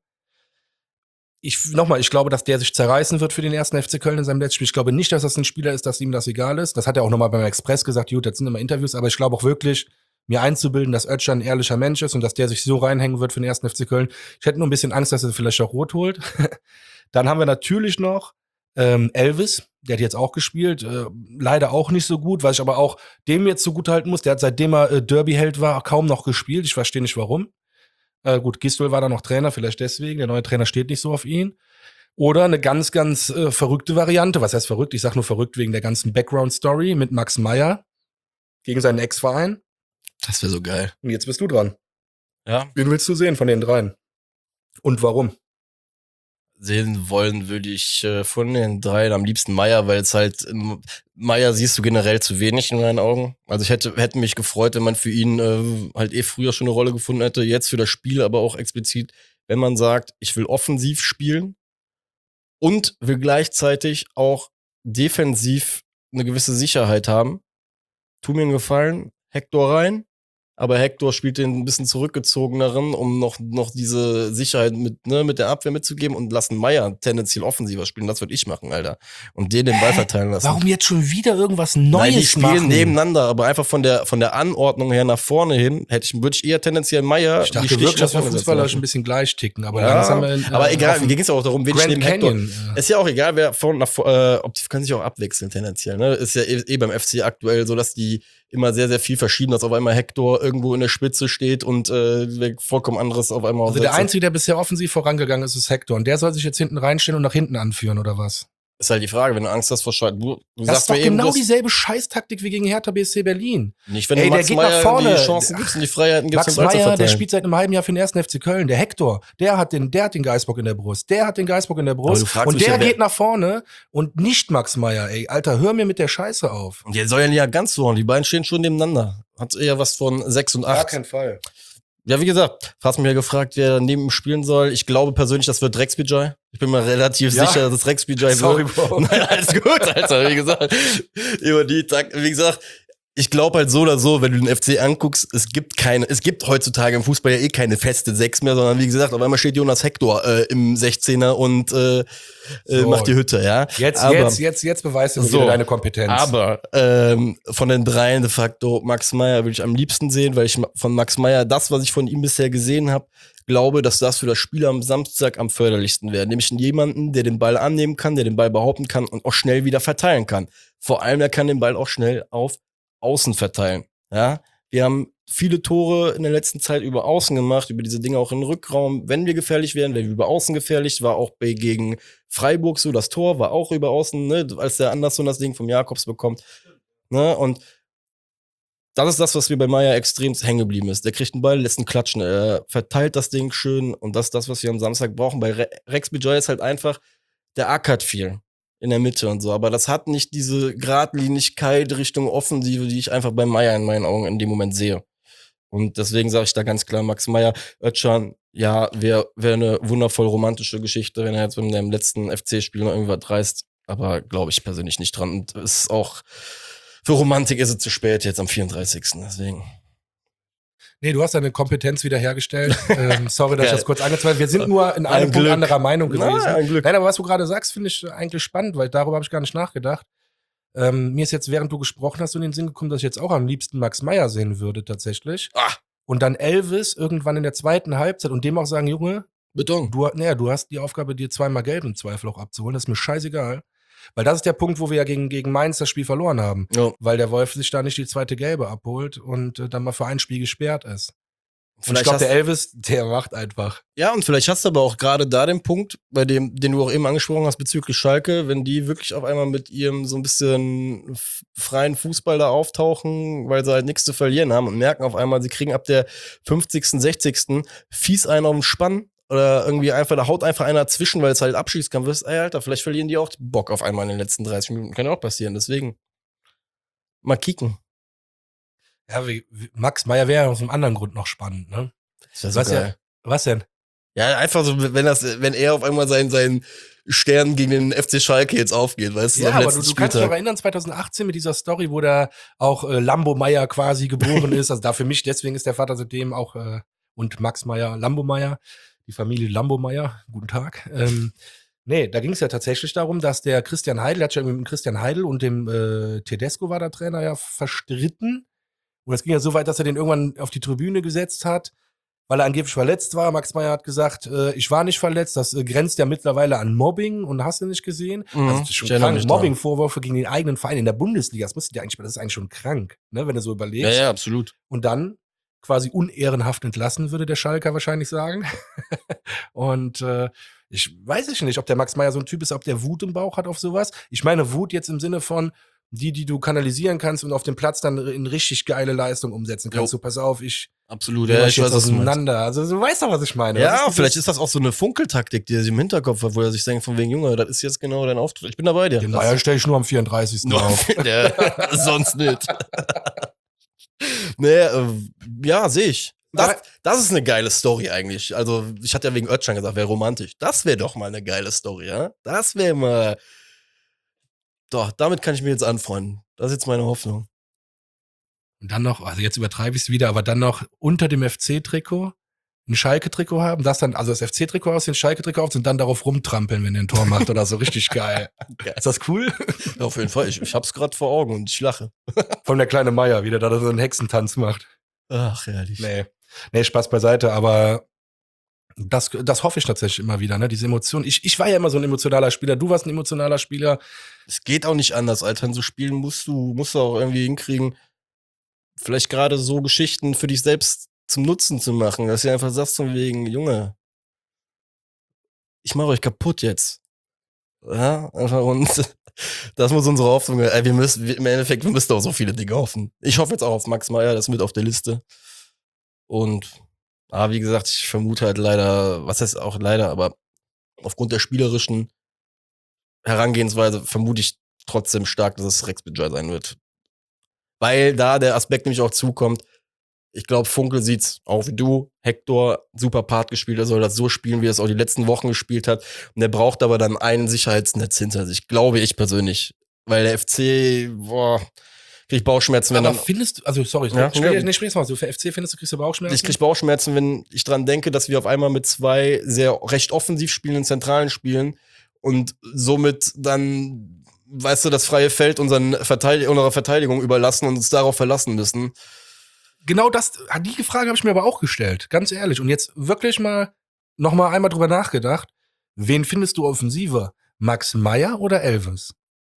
Ich, nochmal, ich glaube, dass der sich zerreißen wird für den ersten F C Köln in seinem letzten Spiel. Ich glaube nicht, dass das ein Spieler ist, dass ihm das egal ist. Das hat er auch nochmal beim Express gesagt. Gut, das sind immer Interviews, aber ich glaube auch wirklich, mir einzubilden, dass Özcan ein ehrlicher Mensch ist und dass der sich so reinhängen wird für den ersten F C Köln. Ich hätte nur ein bisschen Angst, dass er vielleicht auch rot holt. Dann haben wir natürlich noch ähm, Elvis, der hat jetzt auch gespielt, äh, leider auch nicht so gut, was ich aber auch dem jetzt so gut halten muss. Der hat seitdem er äh, Derby-Held war, kaum noch gespielt. Ich verstehe nicht warum. Äh, gut, Gistol war da noch Trainer, vielleicht deswegen. Der neue Trainer steht nicht so auf ihn. Oder eine ganz, ganz äh, verrückte Variante. Was heißt verrückt? Ich sag nur verrückt wegen der ganzen Background-Story mit Max Meyer gegen seinen Ex-Verein. Das wäre so geil. Und jetzt bist du dran. Ja. Wen willst du sehen von den dreien? Und warum? Sehen wollen würde ich äh, von den dreien am liebsten Meier, weil es halt, ähm, Meier siehst du generell zu wenig in meinen Augen. Also ich hätte, hätte mich gefreut, wenn man für ihn äh, halt eh früher schon eine Rolle gefunden hätte, jetzt für das Spiel, aber auch explizit, wenn man sagt, ich will offensiv spielen und will gleichzeitig auch defensiv eine gewisse Sicherheit haben. Tu mir einen Gefallen, Hector rein. Aber Hector spielt den ein bisschen zurückgezogeneren, um noch, noch diese Sicherheit mit, ne, mit der Abwehr mitzugeben und lassen Meier tendenziell offensiver spielen. Das würde ich machen, Alter. Und den den Ball verteilen lassen. Warum jetzt schon wieder irgendwas Neues Nein, die spielen machen? nebeneinander, aber einfach von der, von der Anordnung her nach vorne hin, hätte ich, würde ich eher tendenziell Meier. Ich dachte wirklich, dass wir fußballerisch ein bisschen gleich ticken, aber ja, langsam. Äh, aber egal, mir ging es auch darum, wen ich neben Canyon, Hector. ja. Ist ja auch egal, wer von nach äh, ob die können sich auch abwechseln tendenziell, ne? Ist ja eh, eh beim F C aktuell so, dass die immer sehr, sehr viel verschieben, dass auf einmal Hector irgendwo in der Spitze steht und äh, vollkommen anderes auf einmal. Also der Einzige, der bisher offensiv vorangegangen ist, ist Hector. Und der soll sich jetzt hinten reinstellen und nach hinten anführen, oder was? Ist halt die Frage, wenn du Angst hast vor Schalke. Du, du Das sagst ist doch mir eben, genau dass dieselbe Scheißtaktik wie gegen Hertha B S C Berlin. nicht, wenn Ey, du der Max geht nach Meyer vorne. die Chancen gibst und die Freiheiten gibst, Max den Ball zu Meyer, der verteilen. spielt seit einem halben Jahr für den ersten F C Köln. Der Hector, der hat den, der hat den Geißbock in der Brust. Der hat den Geißbock in der Aber Brust. du fragst Und mich der ja, wer- geht nach vorne und nicht Max Meyer, ey. Alter, hör mir mit der Scheiße auf. Und die sollen ja ganz so, die beiden stehen schon nebeneinander. Hat eher was von sechs und acht. Fall. Ja, wie gesagt, hast mich ja gefragt, wer neben ihm spielen soll. Ich glaube persönlich, das wird Rex Bijay. Ich bin mir relativ Ja. sicher, dass es Rex Bijay Sorry, wird. Bro. Nein, alles gut, Alter, wie gesagt. Über die Tag, wie gesagt, ich glaube halt so oder so, wenn du den F C anguckst, es gibt keine, es gibt heutzutage im Fußball ja eh keine feste Sechs mehr, sondern wie gesagt, auf einmal steht Jonas Hector äh, im sechzehner und äh, äh, So. macht die Hütte, ja. Jetzt, Aber- jetzt, jetzt, jetzt beweist du mir So. wieder deine Kompetenz. Aber ähm, von den dreien de facto Max Meyer würde ich am liebsten sehen, weil ich ma- von Max Meyer das, was ich von ihm bisher gesehen habe, glaube, dass das für das Spiel am Samstag am förderlichsten wäre. Nämlich jemanden, der den Ball annehmen kann, der den Ball behaupten kann und auch schnell wieder verteilen kann. Vor allem, er kann den Ball auch schnell auf Außen verteilen. Ja, wir haben viele Tore in der letzten Zeit über Außen gemacht, über diese Dinge auch im Rückraum. Wenn wir gefährlich werden, werden wir über Außen gefährlich. War auch bei, gegen Freiburg so, das Tor war auch über Außen, ne, als der Anderson das Ding vom Jakobs bekommt. Ne, und das ist das, was mir bei Meier extrem hängen geblieben ist. Der kriegt einen Ball, lässt ihn klatschen, er verteilt das Ding schön und das ist das, was wir am Samstag brauchen. Bei Re- Rex Bijay ist halt einfach, der ackert viel in der Mitte und so, aber das hat nicht diese Gradlinigkeit Richtung Offensive, die ich einfach bei Meier in meinen Augen in dem Moment sehe. Und deswegen sage ich da ganz klar, Max Meyer, Özcan, ja, wäre wär eine wundervoll romantische Geschichte, wenn er jetzt mit dem letzten F C-Spiel noch irgendwas reißt, aber glaube ich persönlich nicht dran. Und es ist auch, für Romantik ist es zu spät jetzt am vierunddreißigsten Deswegen. Nee, du hast deine Kompetenz wiederhergestellt. ähm, sorry, dass ich Geil. das kurz angezweifelt habe. Wir sind nur in Ein einem Punkt Glück. anderer Meinung gewesen. Na, ein Glück. Nein, aber was du gerade sagst, finde ich eigentlich spannend, weil darüber habe ich gar nicht nachgedacht. Ähm, mir ist jetzt, während du gesprochen hast, so in den Sinn gekommen, dass ich jetzt auch am liebsten Max Meyer sehen würde, tatsächlich. Ah, Und dann Elvis irgendwann in der zweiten Halbzeit und dem auch sagen, Junge, Beton. du, naja, du hast die Aufgabe, dir zweimal gelb im Zweifel auch abzuholen. Das ist mir scheißegal. Weil das ist der Punkt, wo wir ja gegen, gegen Mainz das Spiel verloren haben. Ja. Weil der Wolf sich da nicht die zweite Gelbe abholt und äh, dann mal für ein Spiel gesperrt ist. Und ich glaube, der Elvis, der macht einfach. Ja, und vielleicht hast du aber auch gerade da den Punkt, bei dem, den du auch eben angesprochen hast bezüglich Schalke, wenn die wirklich auf einmal mit ihrem so ein bisschen freien Fußball da auftauchen, weil sie halt nichts zu verlieren haben und merken auf einmal, sie kriegen ab der fünfzigsten, sechzigsten fies einen auf den Spann oder irgendwie einfach, da haut einfach einer dazwischen, weil es halt Abschießkampf ist. Ey, Alter, vielleicht verlieren die auch Bock auf einmal in den letzten dreißig Minuten. Kann ja auch passieren, deswegen mal kicken. Ja, wie, wie Max Meyer wäre aus einem anderen Grund noch spannend, ne? Das wär so was, geil. ja, was denn? Ja, einfach so, wenn das, wenn er auf einmal seinen, seinen Stern gegen den F C Schalke jetzt aufgeht, weißt du? Ja, aber du, du kannst dich auch erinnern, zwanzig achtzehn mit dieser Story, wo da auch äh, Lambo Meyer quasi geboren ist. Also da für mich, deswegen ist der Vater seitdem auch, äh, und Max Meyer, Lambo Meyer, die Familie Lambo Meyer, guten Tag. Ähm, nee, da ging es ja tatsächlich darum, dass der Christian Heidel, hat sich ja mit dem Christian Heidel und dem äh, Tedesco war der Trainer ja verstritten. Und es ging ja so weit, dass er den irgendwann auf die Tribüne gesetzt hat, weil er angeblich verletzt war. Max Meyer hat gesagt, äh, ich war nicht verletzt. Das äh, grenzt ja mittlerweile an Mobbing und hast du nicht gesehen. Mhm, also das ist schon krank. Mobbing-Vorwürfe gegen den eigenen Verein in der Bundesliga. Das musst du dir eigentlich, das ist eigentlich schon krank, ne, wenn du so überlegst. Ja, ja, absolut. Und dann quasi unehrenhaft entlassen, würde der Schalker wahrscheinlich sagen. Und äh, ich weiß ich nicht, ob der Max Meyer so ein Typ ist, ob der Wut im Bauch hat auf sowas. Ich meine Wut jetzt im Sinne von die, die du kanalisieren kannst und auf dem Platz dann in richtig geile Leistung umsetzen kannst. Jo. So, pass auf, ich absolut, ja, ich weiß, was auseinander. Also du weißt doch, was ich meine. Ja, ist vielleicht ist das auch so eine Funkeltaktik, die er sich im Hinterkopf hat, wo er sich denkt, von wegen, Junge, das ist jetzt genau dein Auftritt. Ich bin dabei dir. Den Meier stelle ich nur am vierunddreißigsten Nur auf. Der, sonst nicht. Nee, äh, ja, sehe ich. Das, das ist eine geile Story eigentlich. Also, ich hatte ja wegen Özcan gesagt, wäre romantisch. Das wäre doch mal eine geile Story, ja? Das wäre mal. Doch, damit kann ich mir jetzt anfreunden. Das ist jetzt meine Hoffnung. Und dann noch, also jetzt übertreibe ich es wieder, aber dann noch unter dem F C-Trikot ein Schalke-Trikot haben, das dann, also das F C-Trikot aus, den Schalke-Trikot auf und dann darauf rumtrampeln, wenn er ein Tor macht oder so. Richtig geil. geil. Ist das cool? Ja, auf jeden Fall. Ich, ich hab's gerade vor Augen und ich lache. Von der kleine Meier, wie der da so einen Hexentanz macht. Ach, herrlich. Nee. Nee, Spaß beiseite, aber das, das hoffe ich tatsächlich immer wieder, ne? Diese Emotionen. Ich, ich war ja immer so ein emotionaler Spieler. Du warst ein emotionaler Spieler. Es geht auch nicht anders, Alter. So spielen musst du, musst du auch irgendwie hinkriegen, vielleicht gerade so Geschichten für dich selbst zum Nutzen zu machen, dass du einfach sagst von wegen, Junge, ich mache euch kaputt jetzt. Ja, einfach und das muss unsere Hoffnung. Ey, wir müssen, im Endeffekt, wir müssen auch so viele Dinge hoffen. Ich hoffe jetzt auch auf Max Meyer, das ist mit auf der Liste. Und, ah, wie gesagt, ich vermute halt leider, was heißt auch leider, aber aufgrund der spielerischen Herangehensweise vermute ich trotzdem stark, dass es Rex Bidjai sein wird. Weil da der Aspekt nämlich auch zukommt, ich glaube, Funkel sieht's auch wie du. Hector, super Part gespielt, er soll das so spielen, wie er es auch die letzten Wochen gespielt hat. Und er braucht aber dann ein Sicherheitsnetz hinter sich, glaube ich persönlich. Weil der F C, boah, krieg Bauchschmerzen, wenn aber dann. Findest du, also sorry, ja, sprich, ja. nicht sprichst mal so, für F C findest du, kriegst du Bauchschmerzen? Ich krieg Bauchschmerzen, wenn ich dran denke, dass wir auf einmal mit zwei sehr recht offensiv spielenden Zentralen spielen und somit dann, weißt du, das freie Feld unseren Verteidig- unserer Verteidigung überlassen und uns darauf verlassen müssen. Genau das, die Frage habe ich mir aber auch gestellt, ganz ehrlich. Und jetzt wirklich mal noch mal einmal drüber nachgedacht. Wen findest du offensiver? Max Meyer oder Elvis?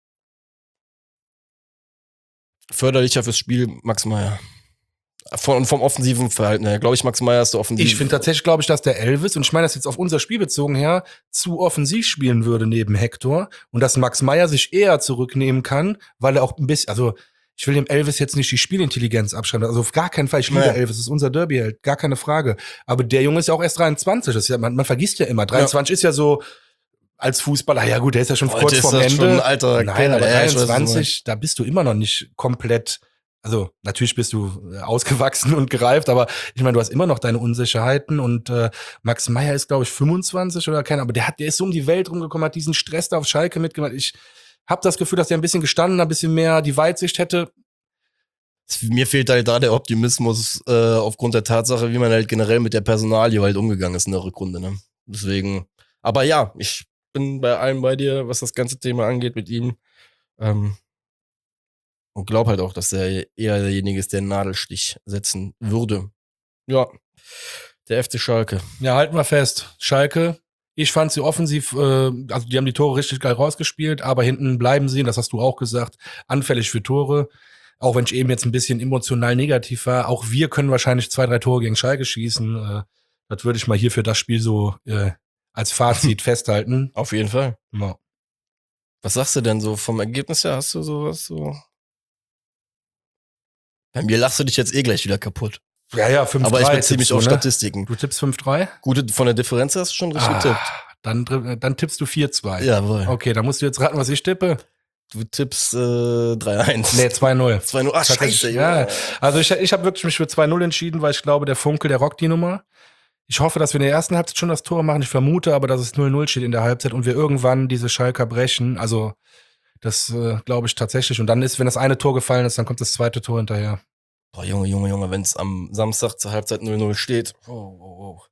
Förderlicher fürs Spiel Max Meyer. Von, vom offensiven Verhalten her. Glaube ich, Max Meyer ist der offensiv. Ich finde tatsächlich, glaube ich, dass der Elvis, und ich meine das jetzt auf unser Spiel bezogen her, zu offensiv spielen würde neben Hector. Und dass Max Meyer sich eher zurücknehmen kann, weil er auch ein bisschen, also ich will dem Elvis jetzt nicht die Spielintelligenz abschreiben. Also auf gar keinen Fall. Ich liebe naja. Elvis, das ist unser Derby-Held, gar keine Frage. Aber der Junge ist ja auch erst dreiundzwanzig. Das ist ja, man, man vergisst ja immer. dreiundzwanzig ja. ist ja so als Fußballer, ja gut, der ist ja schon Heute kurz vorm Ende. Schon ein alter Nein, Kerl, aber ey, dreiundzwanzig, da bist du immer noch nicht komplett. Also natürlich bist du ausgewachsen und gereift, aber ich meine, du hast immer noch deine Unsicherheiten und äh, Max Meyer ist, glaube ich, fünfundzwanzig oder keiner, aber der hat, der ist so um die Welt rumgekommen, hat diesen Stress da auf Schalke mitgemacht. Ich habe das Gefühl, dass der ein bisschen gestanden, ein bisschen mehr die Weitsicht hätte. Mir fehlt halt da der Optimismus äh, aufgrund der Tatsache, wie man halt generell mit der Personalie halt umgegangen ist in der Rückrunde. Ne? Deswegen, aber ja, ich bin bei allem bei dir, was das ganze Thema angeht mit ihm. Ähm, und glaub halt auch, dass er eher derjenige ist, der einen Nadelstich setzen würde. Ja, der F C Schalke. Ja, halten wir fest. Schalke, ich fand sie offensiv, äh, also die haben die Tore richtig geil rausgespielt, aber hinten bleiben sie, das hast du auch gesagt, anfällig für Tore. Auch wenn ich eben jetzt ein bisschen emotional negativ war, auch wir können wahrscheinlich zwei, drei Tore gegen Schalke schießen. Äh, das würde ich mal hier für das Spiel so äh, als Fazit festhalten. Auf jeden Fall. Ja. Was sagst du denn so vom Ergebnis her? Hast du sowas so? Bei mir lachst du dich jetzt eh gleich wieder kaputt. Ja, ja, fünf drei. Aber ich beziehe mich tippst du, auf ne? Statistiken. Du tippst fünf drei? Gute, von der Differenz hast du schon richtig Ah, getippt. dann, dr- dann tippst du vier zwei. Jawohl. Okay, dann musst du jetzt raten, was ich tippe. Du tippst äh, drei eins. Nee, zwei null. zwei null. Ach, scheiße. Ja, Ja. also ich, ich habe wirklich mich für zwei null entschieden, weil ich glaube, der Funkel, der rockt die Nummer. Ich hoffe, dass wir in der ersten Halbzeit schon das Tor machen. Ich vermute aber, dass es null null steht in der Halbzeit und wir irgendwann diese Schalker brechen. Also das äh, glaube ich tatsächlich. Und dann ist, wenn das eine Tor gefallen ist, dann kommt das zweite Tor hinterher. Boah, Junge, Junge, Junge, wenn es am Samstag zur Halbzeit null null steht. Oh, oh, oh.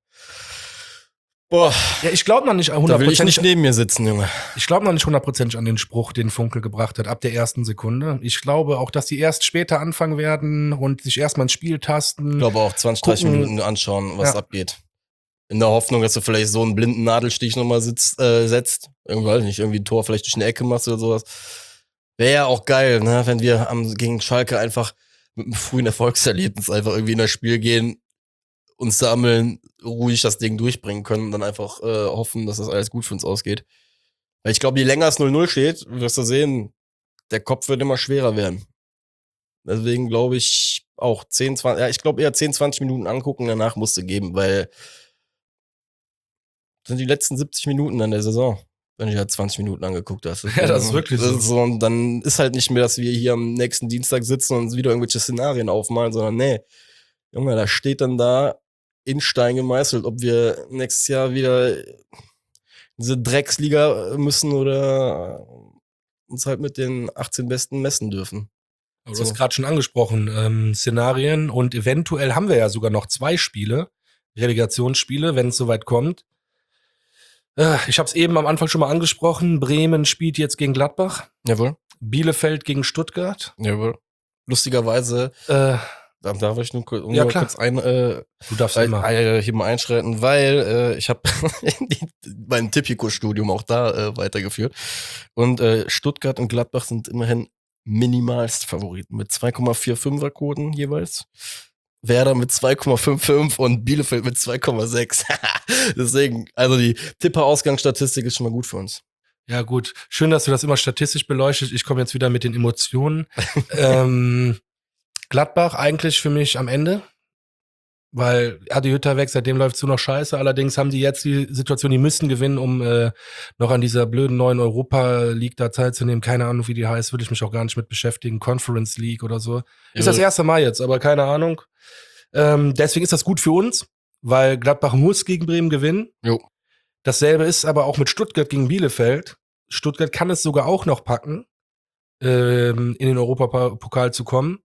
Boah, Ja, ich glaube noch nicht da will ich hundertprozentig. nicht neben mir sitzen, Junge. Ich glaube noch nicht hundertprozentig an den Spruch, den Funkel gebracht hat, ab der ersten Sekunde. Ich glaube auch, dass die erst später anfangen werden und sich erstmal ins Spiel tasten. Ich glaube auch zwanzig, dreißig Gucken. Minuten anschauen, was Ja. abgeht. In der Hoffnung, dass du vielleicht so einen blinden Nadelstich nochmal sitzt, äh, setzt. Irgendwann nicht, irgendwie ein Tor vielleicht durch eine Ecke machst oder sowas. Wäre ja auch geil, ne, wenn wir am, gegen Schalke einfach mit einem frühen Erfolgserlebnis einfach irgendwie in das Spiel gehen, uns sammeln, ruhig das Ding durchbringen können und dann einfach äh, hoffen, dass das alles gut für uns ausgeht. Weil ich glaube, je länger es null null steht, wirst du sehen, der Kopf wird immer schwerer werden. Deswegen glaube ich auch zehn, zwanzig, ja, ich glaube eher zehn, zwanzig Minuten angucken, danach musst du geben, weil das sind die letzten siebzig Minuten an der Saison, wenn du halt zwanzig Minuten angeguckt hast. Ja, das ist wirklich so. so. Und dann ist halt nicht mehr, dass wir hier am nächsten Dienstag sitzen und uns wieder irgendwelche Szenarien aufmalen, sondern nee, Junge, da steht dann da in Stein gemeißelt, ob wir nächstes Jahr wieder in diese Drecksliga müssen oder uns halt mit den achtzehn Besten messen dürfen. Du So. hast gerade schon angesprochen, ähm, Szenarien und eventuell haben wir ja sogar noch zwei Spiele, Relegationsspiele, wenn es soweit kommt. Äh, ich habe es eben am Anfang schon mal angesprochen, Bremen spielt jetzt gegen Gladbach, Jawohl, Bielefeld gegen Stuttgart. jawohl. Lustigerweise, Äh, da darf ich nur, kurz- Ja, nur klar. kurz ein, äh, du darfst äh, immer. äh, hier mal einschreiten, weil äh, ich habe mein Tipico-Studium auch da äh, weitergeführt. Und äh, Stuttgart und Gladbach sind immerhin minimalst Favoriten mit zwei Komma fünfundvierziger Quoten jeweils. Werder mit zwei Komma fünfundfünfzig und Bielefeld mit zwei Komma sechs. Deswegen, also die Tipper-Ausgangsstatistik ist schon mal gut für uns. Ja gut, schön, dass du das immer statistisch beleuchtest. Ich komme jetzt wieder mit den Emotionen. ähm, Gladbach eigentlich für mich am Ende, weil Adi Hütter weg, seitdem läuft es nur noch scheiße. Allerdings haben die jetzt die Situation, die müssen gewinnen, um äh, noch an dieser blöden neuen Europa League da teilzunehmen. Keine Ahnung, wie die heißt, würde ich mich auch gar nicht mit beschäftigen. Conference League oder so. Ist das erste Mal jetzt, aber keine Ahnung. Ähm, deswegen ist das gut für uns, weil Gladbach muss gegen Bremen gewinnen. Jo. Dasselbe ist aber auch mit Stuttgart gegen Bielefeld. Stuttgart kann es sogar auch noch packen, ähm, in den Europapokal zu kommen.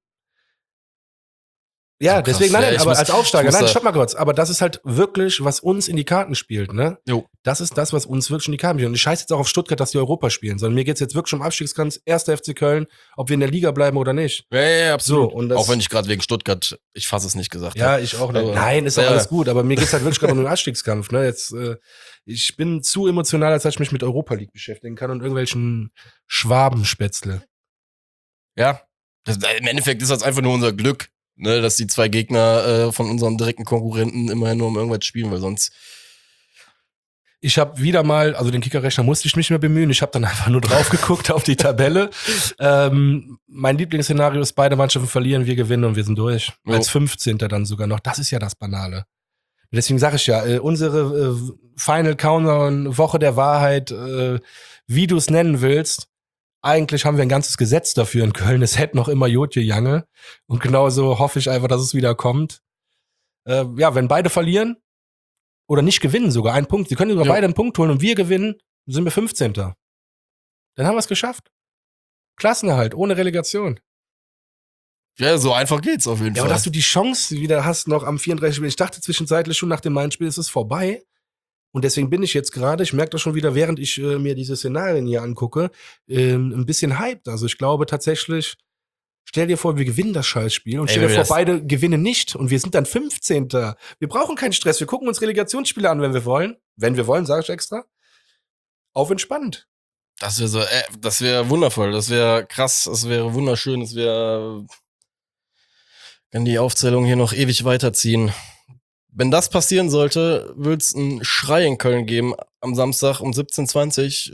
Ja, So krass. deswegen, nein, Ja, nein, ich aber muss- als ich Aufsteiger, muss nein, da- stopp mal kurz. Aber das ist halt wirklich, was uns in die Karten spielt, ne? Jo. Das ist das, was uns wirklich in die Karten spielt. Und ich scheiße jetzt auch auf Stuttgart, dass die Europa spielen, sondern mir geht's jetzt wirklich um Abstiegskampf, erster F C Köln, ob wir in der Liga bleiben oder nicht. Ja, ja, ja, absolut. So, und das- auch wenn ich gerade wegen Stuttgart, ich fasse es nicht gesagt Ja, habe. ich auch nicht. Aber- Nein, ist doch Ja. alles gut, aber mir geht's halt wirklich gerade um den Abstiegskampf, ne? Jetzt, äh, ich bin zu emotional, als dass ich mich mit Europa League beschäftigen kann und irgendwelchen Schwabenspätzle. Ja. Das, im Endeffekt ist das einfach nur unser Glück, ne, dass die zwei Gegner äh, von unseren direkten Konkurrenten immerhin nur um irgendwas spielen, weil sonst. Ich habe wieder mal, also den Kickerrechner musste ich mich mehr bemühen. Ich habe dann einfach nur drauf geguckt auf die Tabelle. Ähm, mein Lieblingsszenario ist, beide Mannschaften verlieren, wir gewinnen und wir sind durch. Jo. Als fünfzehnter dann sogar noch. Das ist ja das Banale. Deswegen sage ich ja, äh, unsere äh, Final Countdown, Woche der Wahrheit, äh, wie du es nennen willst, eigentlich haben wir ein ganzes Gesetz dafür in Köln. Es hätte noch immer Jotje Jange. Und genauso hoffe ich einfach, dass es wieder kommt. Äh, ja, wenn beide verlieren oder nicht gewinnen sogar, einen Punkt, sie können sogar Ja. beide einen Punkt holen und wir gewinnen, sind wir fünfzehnter. Dann haben wir es geschafft. Klassenerhalt, ohne Relegation. Ja, so einfach geht's auf jeden Ja, aber Fall. dass du die Chance wieder hast, noch am vierunddreißigsten Spiel. Ich dachte zwischenzeitlich schon nach dem Main-Spiel, ist es vorbei. Und deswegen bin ich jetzt gerade, ich merke das schon wieder, während ich äh, mir diese Szenarien hier angucke, ähm, ein bisschen hyped. Also ich glaube tatsächlich, stell dir vor, wir gewinnen das Scheißspiel und Ey, stell wenn dir wir vor, das- beide gewinnen nicht und wir sind dann fünfzehnter. Wir brauchen keinen Stress, wir gucken uns Relegationsspiele an, wenn wir wollen. Wenn wir wollen, sage ich extra. Auf entspannt. Das wäre so, äh, das wäre wundervoll, das wäre krass, das wäre wunderschön, das wäre, kann die Aufzählung hier noch ewig weiterziehen. Wenn das passieren sollte, wird es einen Schrei in Köln geben am Samstag um siebzehn Uhr zwanzig.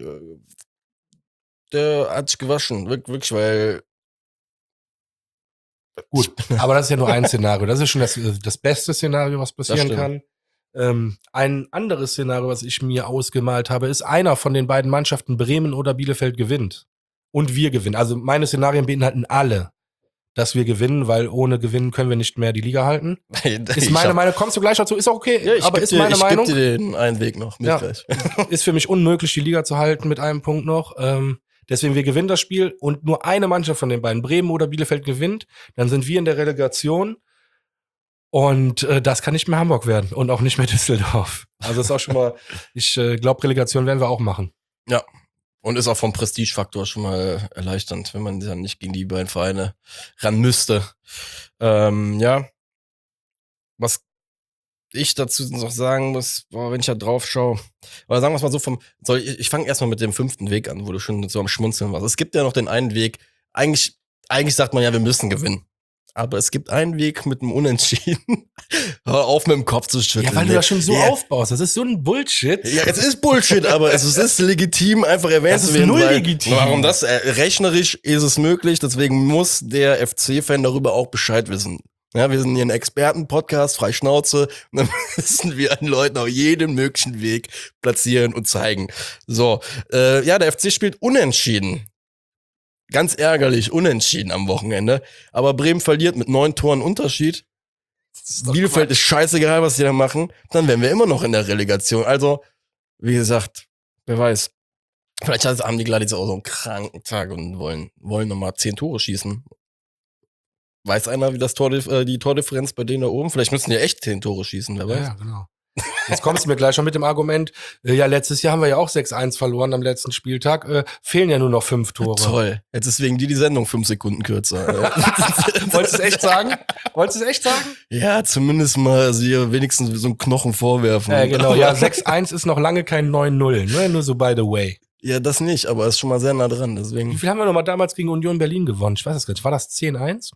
Der hat sich gewaschen, Wir- wirklich, weil Gut, aber das ist ja nur ein Szenario. Das ist schon das, das beste Szenario, was passieren stimmt. kann. Ähm, ein anderes Szenario, was ich mir ausgemalt habe, ist, einer von den beiden Mannschaften, Bremen oder Bielefeld, gewinnt. Und wir gewinnen. Also meine Szenarien beinhalten alle, dass wir gewinnen, weil ohne Gewinnen können wir nicht mehr die Liga halten. Ist Ich meine hab- Meinung, kommst du gleich dazu, ist auch okay, Ja, ich aber geb ist dir, meine ich Meinung. geb dir den einen Weg noch mit Ja. gleich. Ist für mich unmöglich, die Liga zu halten mit einem Punkt noch. Ähm, deswegen, wir gewinnen das Spiel und nur eine Mannschaft von den beiden, Bremen oder Bielefeld, gewinnt. Dann sind wir in der Relegation und äh, das kann nicht mehr Hamburg werden und auch nicht mehr Düsseldorf. Also ist auch schon mal, ich äh, glaube, Relegation werden wir auch machen. Ja. Und ist auch vom Prestigefaktor schon mal erleichternd, wenn man dann nicht gegen die beiden Vereine ran müsste. Ähm, ja. Was ich dazu noch sagen muss, boah, wenn ich da drauf schaue, oder sagen wir es mal so vom, soll ich, ich fange erstmal mit dem fünften Weg an, wo du schon so am Schmunzeln warst. Es gibt ja noch den einen Weg, eigentlich, eigentlich sagt man ja, wir müssen gewinnen. Aber es gibt einen Weg mit einem Unentschieden. Hör auf mit dem Kopf zu schütteln. Ja, weil du das schon so Ja. aufbaust. Das ist so ein Bullshit. Ja, es ist Bullshit, aber es ist, es ist legitim, einfach erwähnt Das zu ist werden. null weil- legitim. Warum das? Äh, rechnerisch ist es möglich, deswegen muss der F C-Fan darüber auch Bescheid wissen. Ja, wir sind hier ein Experten-Podcast, frei Schnauze, und dann müssen wir an Leuten auf jeden möglichen Weg platzieren und zeigen. So, äh, ja, der F C spielt unentschieden. Ganz ärgerlich, unentschieden am Wochenende. Aber Bremen verliert mit neun Toren Unterschied. Bielefeld ist scheißegal, was die da machen. Dann wären wir immer noch in der Relegation. Also, wie gesagt, wer weiß. Vielleicht haben die Gladiator auch so einen kranken Tag und wollen, wollen nochmal zehn Tore schießen. Weiß einer, wie das Tor, äh, die Tordifferenz bei denen da oben? Vielleicht müssen die echt zehn Tore schießen, wer Ja, weiß. ja, genau. Jetzt kommst du mir gleich schon mit dem Argument, äh, ja, letztes Jahr haben wir ja auch sechs eins verloren am letzten Spieltag, äh, fehlen ja nur noch fünf Tore. Toll. Jetzt ist wegen dir die Sendung fünf Sekunden kürzer. Wolltest du es echt sagen? Wolltest du es echt sagen? Ja, zumindest mal also hier wenigstens so einen Knochen vorwerfen. Ja, genau. Ja, sechs eins ist noch lange kein neun null, ne? Nur so by the way. Ja, das nicht, aber ist schon mal sehr nah dran, Wie deswegen. viel haben wir nochmal damals gegen Union Berlin gewonnen? Ich weiß es gar nicht. War das zehn eins?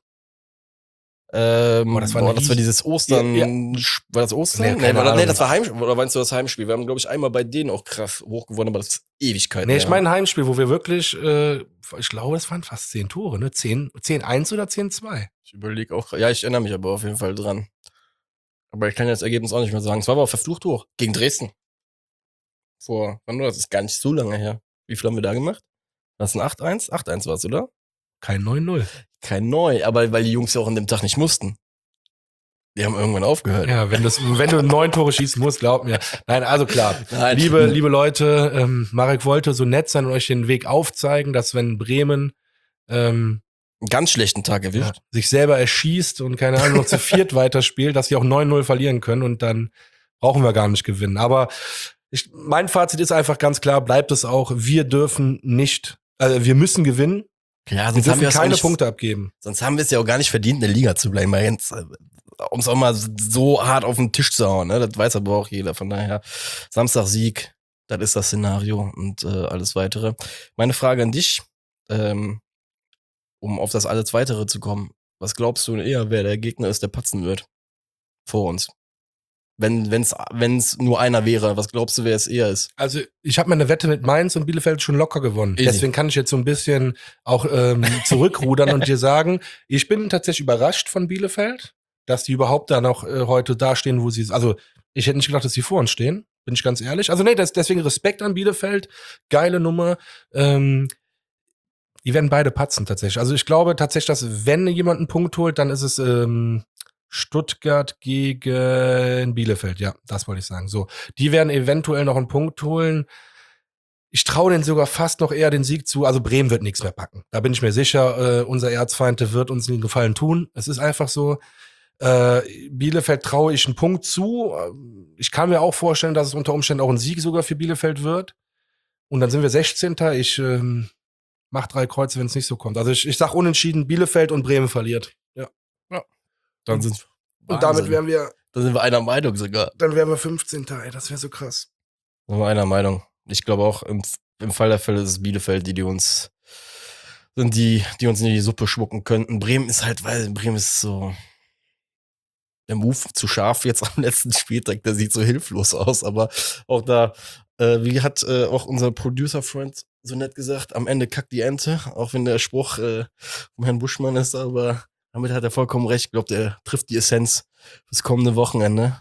Ähm, Boah, das war boah, eine das war riesen- dieses Ostern. Ja, War das Ostern? Nee, Nee, keine war das, nee, Ahnung. das war Heimspiel. Oder meinst du das Heimspiel? Wir haben, glaube ich, einmal bei denen auch krass hochgewonnen, aber das ist Ewigkeiten. Nee, ich her. meine ein Heimspiel, wo wir wirklich, äh, ich glaube, es waren fast zehn Tore, ne? zehn eins oder zehn zwei. Ich überlege auch. Ja, ich erinnere mich aber auf jeden Fall dran. Aber ich kann jetzt das Ergebnis auch nicht mehr sagen. Es war aber auch verflucht hoch. Gegen Dresden. Vor, wann war das? Das ist gar nicht so lange her. Wie viel haben wir da gemacht? Das ist ein acht eins? acht eins war es, oder? Kein neun null. Kein Neu, aber weil die Jungs ja auch an dem Tag nicht mussten. Die haben irgendwann aufgehört. Ja, wenn, das, wenn du neun Tore schießen musst, glaub mir. Nein, also klar. Nein. Liebe, liebe Leute, ähm, Marek wollte so nett sein und euch den Weg aufzeigen, dass wenn Bremen ähm, Einen ganz schlechten Tag ja, erwischt. sich selber erschießt und keine Ahnung noch zu viert weiterspielt, dass sie auch neun null verlieren können und dann brauchen wir gar nicht gewinnen. Aber ich, mein Fazit ist einfach ganz klar, bleibt es auch, wir dürfen nicht, also wir müssen gewinnen, Ja, wir sonst haben dürfen wir es auch keine nicht, Punkte abgeben. sonst haben wir es ja auch gar nicht verdient, in der Liga zu bleiben. Mal ganz, um es auch mal so hart auf den Tisch zu hauen, ne? Das weiß aber auch jeder. Von daher, Samstag Sieg, das ist das Szenario und äh, alles weitere. Meine Frage an dich, ähm, um auf das alles weitere zu kommen. Was glaubst du eher, wer der Gegner ist, der patzen wird? Vor uns. Wenn wenn's wenn's nur einer wäre, was glaubst du, wer es eher ist? Also ich habe meine Wette mit Mainz und Bielefeld schon locker gewonnen. Easy. Deswegen kann ich jetzt so ein bisschen auch ähm, zurückrudern und dir sagen, ich bin tatsächlich überrascht von Bielefeld, dass die überhaupt da noch äh, heute dastehen, wo sie, also ich hätte nicht gedacht, dass sie vor uns stehen, bin ich ganz ehrlich. Also nee, das, deswegen Respekt an Bielefeld, geile Nummer. Ähm, die werden beide patzen tatsächlich. Also ich glaube tatsächlich, dass wenn jemand einen Punkt holt, dann ist es ähm, Stuttgart gegen Bielefeld. Ja, das wollte ich sagen. So, die werden eventuell noch einen Punkt holen. Ich traue denen sogar fast noch eher den Sieg zu. Also Bremen wird nichts mehr packen. Da bin ich mir sicher, äh, unser Erzfeind der wird uns den Gefallen tun. Es ist einfach so. Äh, Bielefeld traue ich einen Punkt zu. Ich kann mir auch vorstellen, dass es unter Umständen auch ein Sieg sogar für Bielefeld wird. Und dann sind wir sechzehnter Ich ähm, mach drei Kreuze, wenn es nicht so kommt. Also ich, ich sag unentschieden, Bielefeld und Bremen verliert. Ja. Dann sind Und damit wären wir, dann sind wir einer Meinung sogar. dann wären wir fünfzehnter Ey, das wäre so krass. Sind wir einer Meinung. Ich glaube auch, im im Fall der Fälle ist es Bielefeld, die, die uns sind die, die uns in die Suppe schmucken könnten. Bremen ist halt, weil Bremen ist so der Move zu scharf jetzt am letzten Spieltag, der sieht so hilflos aus, aber auch da, äh, wie hat äh, auch unser Producer-Freund so nett gesagt, am Ende kackt die Ente, auch wenn der Spruch äh, vom Herrn Buschmann ist, aber damit hat er vollkommen recht. Ich glaube, der trifft die Essenz fürs kommende Wochenende.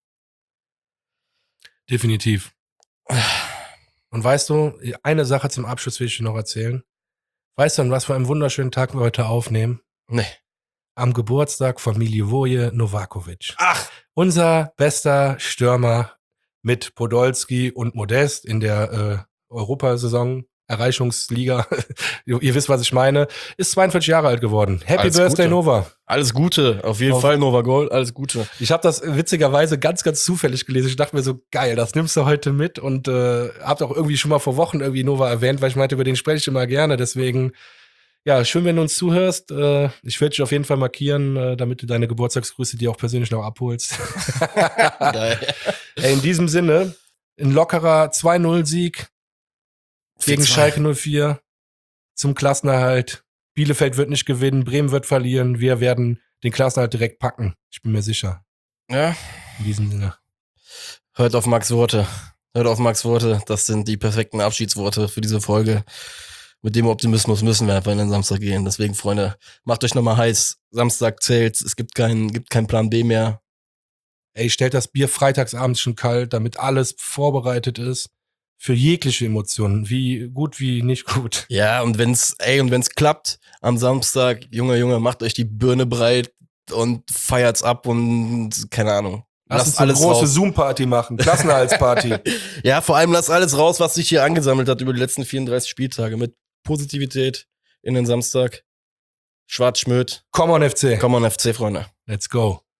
Definitiv. Und weißt du, eine Sache zum Abschluss will ich dir noch erzählen. Weißt du, an was für einen wunderschönen Tag wir heute aufnehmen? Nee. Am Geburtstag von Milivoje Novakovic. Ach! Unser bester Stürmer mit Podolski und Modest in der äh, Europasaison, Erreichungsliga, ihr wisst, was ich meine, ist zweiundvierzig Jahre alt geworden. Happy Alles Birthday, Gute. Nova. Alles Gute, auf jeden Auf- Fall, Nova Gold, alles Gute. Ich habe das witzigerweise ganz, ganz zufällig gelesen. Ich dachte mir so, geil, das nimmst du heute mit und äh, habt auch irgendwie schon mal vor Wochen irgendwie Nova erwähnt, weil ich meinte, über den spreche ich immer gerne. Deswegen, ja, schön, wenn du uns zuhörst. Äh, ich werde dich auf jeden Fall markieren, äh, damit du deine Geburtstagsgrüße dir auch persönlich noch abholst. Geil. Ey, in diesem Sinne, ein lockerer zwei null Sieg gegen Schalke null vier zum Klassenerhalt. Bielefeld wird nicht gewinnen, Bremen wird verlieren. Wir werden den Klassenerhalt direkt packen. Ich bin mir sicher. Ja, In diesem Sinne. hört auf Max Worte. Hört auf Max Worte. Das sind die perfekten Abschiedsworte für diese Folge. Mit dem Optimismus müssen wir einfach in den Samstag gehen. Deswegen, Freunde, macht euch nochmal heiß. Samstag zählt. Es gibt keinen, gibt keinen Plan B mehr. Ey, stellt das Bier freitagsabends schon kalt, damit alles vorbereitet ist für jegliche Emotionen. Wie gut, wie nicht gut. Ja, und wenn's, ey, und wenn's klappt, am Samstag, Junge, Junge, macht euch die Birne breit und feiert's ab und keine Ahnung. Lass uns eine große Zoom-Party machen. Klassenerhaltsparty. Ja, vor allem lasst alles raus, was sich hier angesammelt hat über die letzten vierunddreißig Spieltage. Mit Positivität in den Samstag. Schwarz-Schmöd. Come on, F C. Come on, F C, Freunde. Let's go.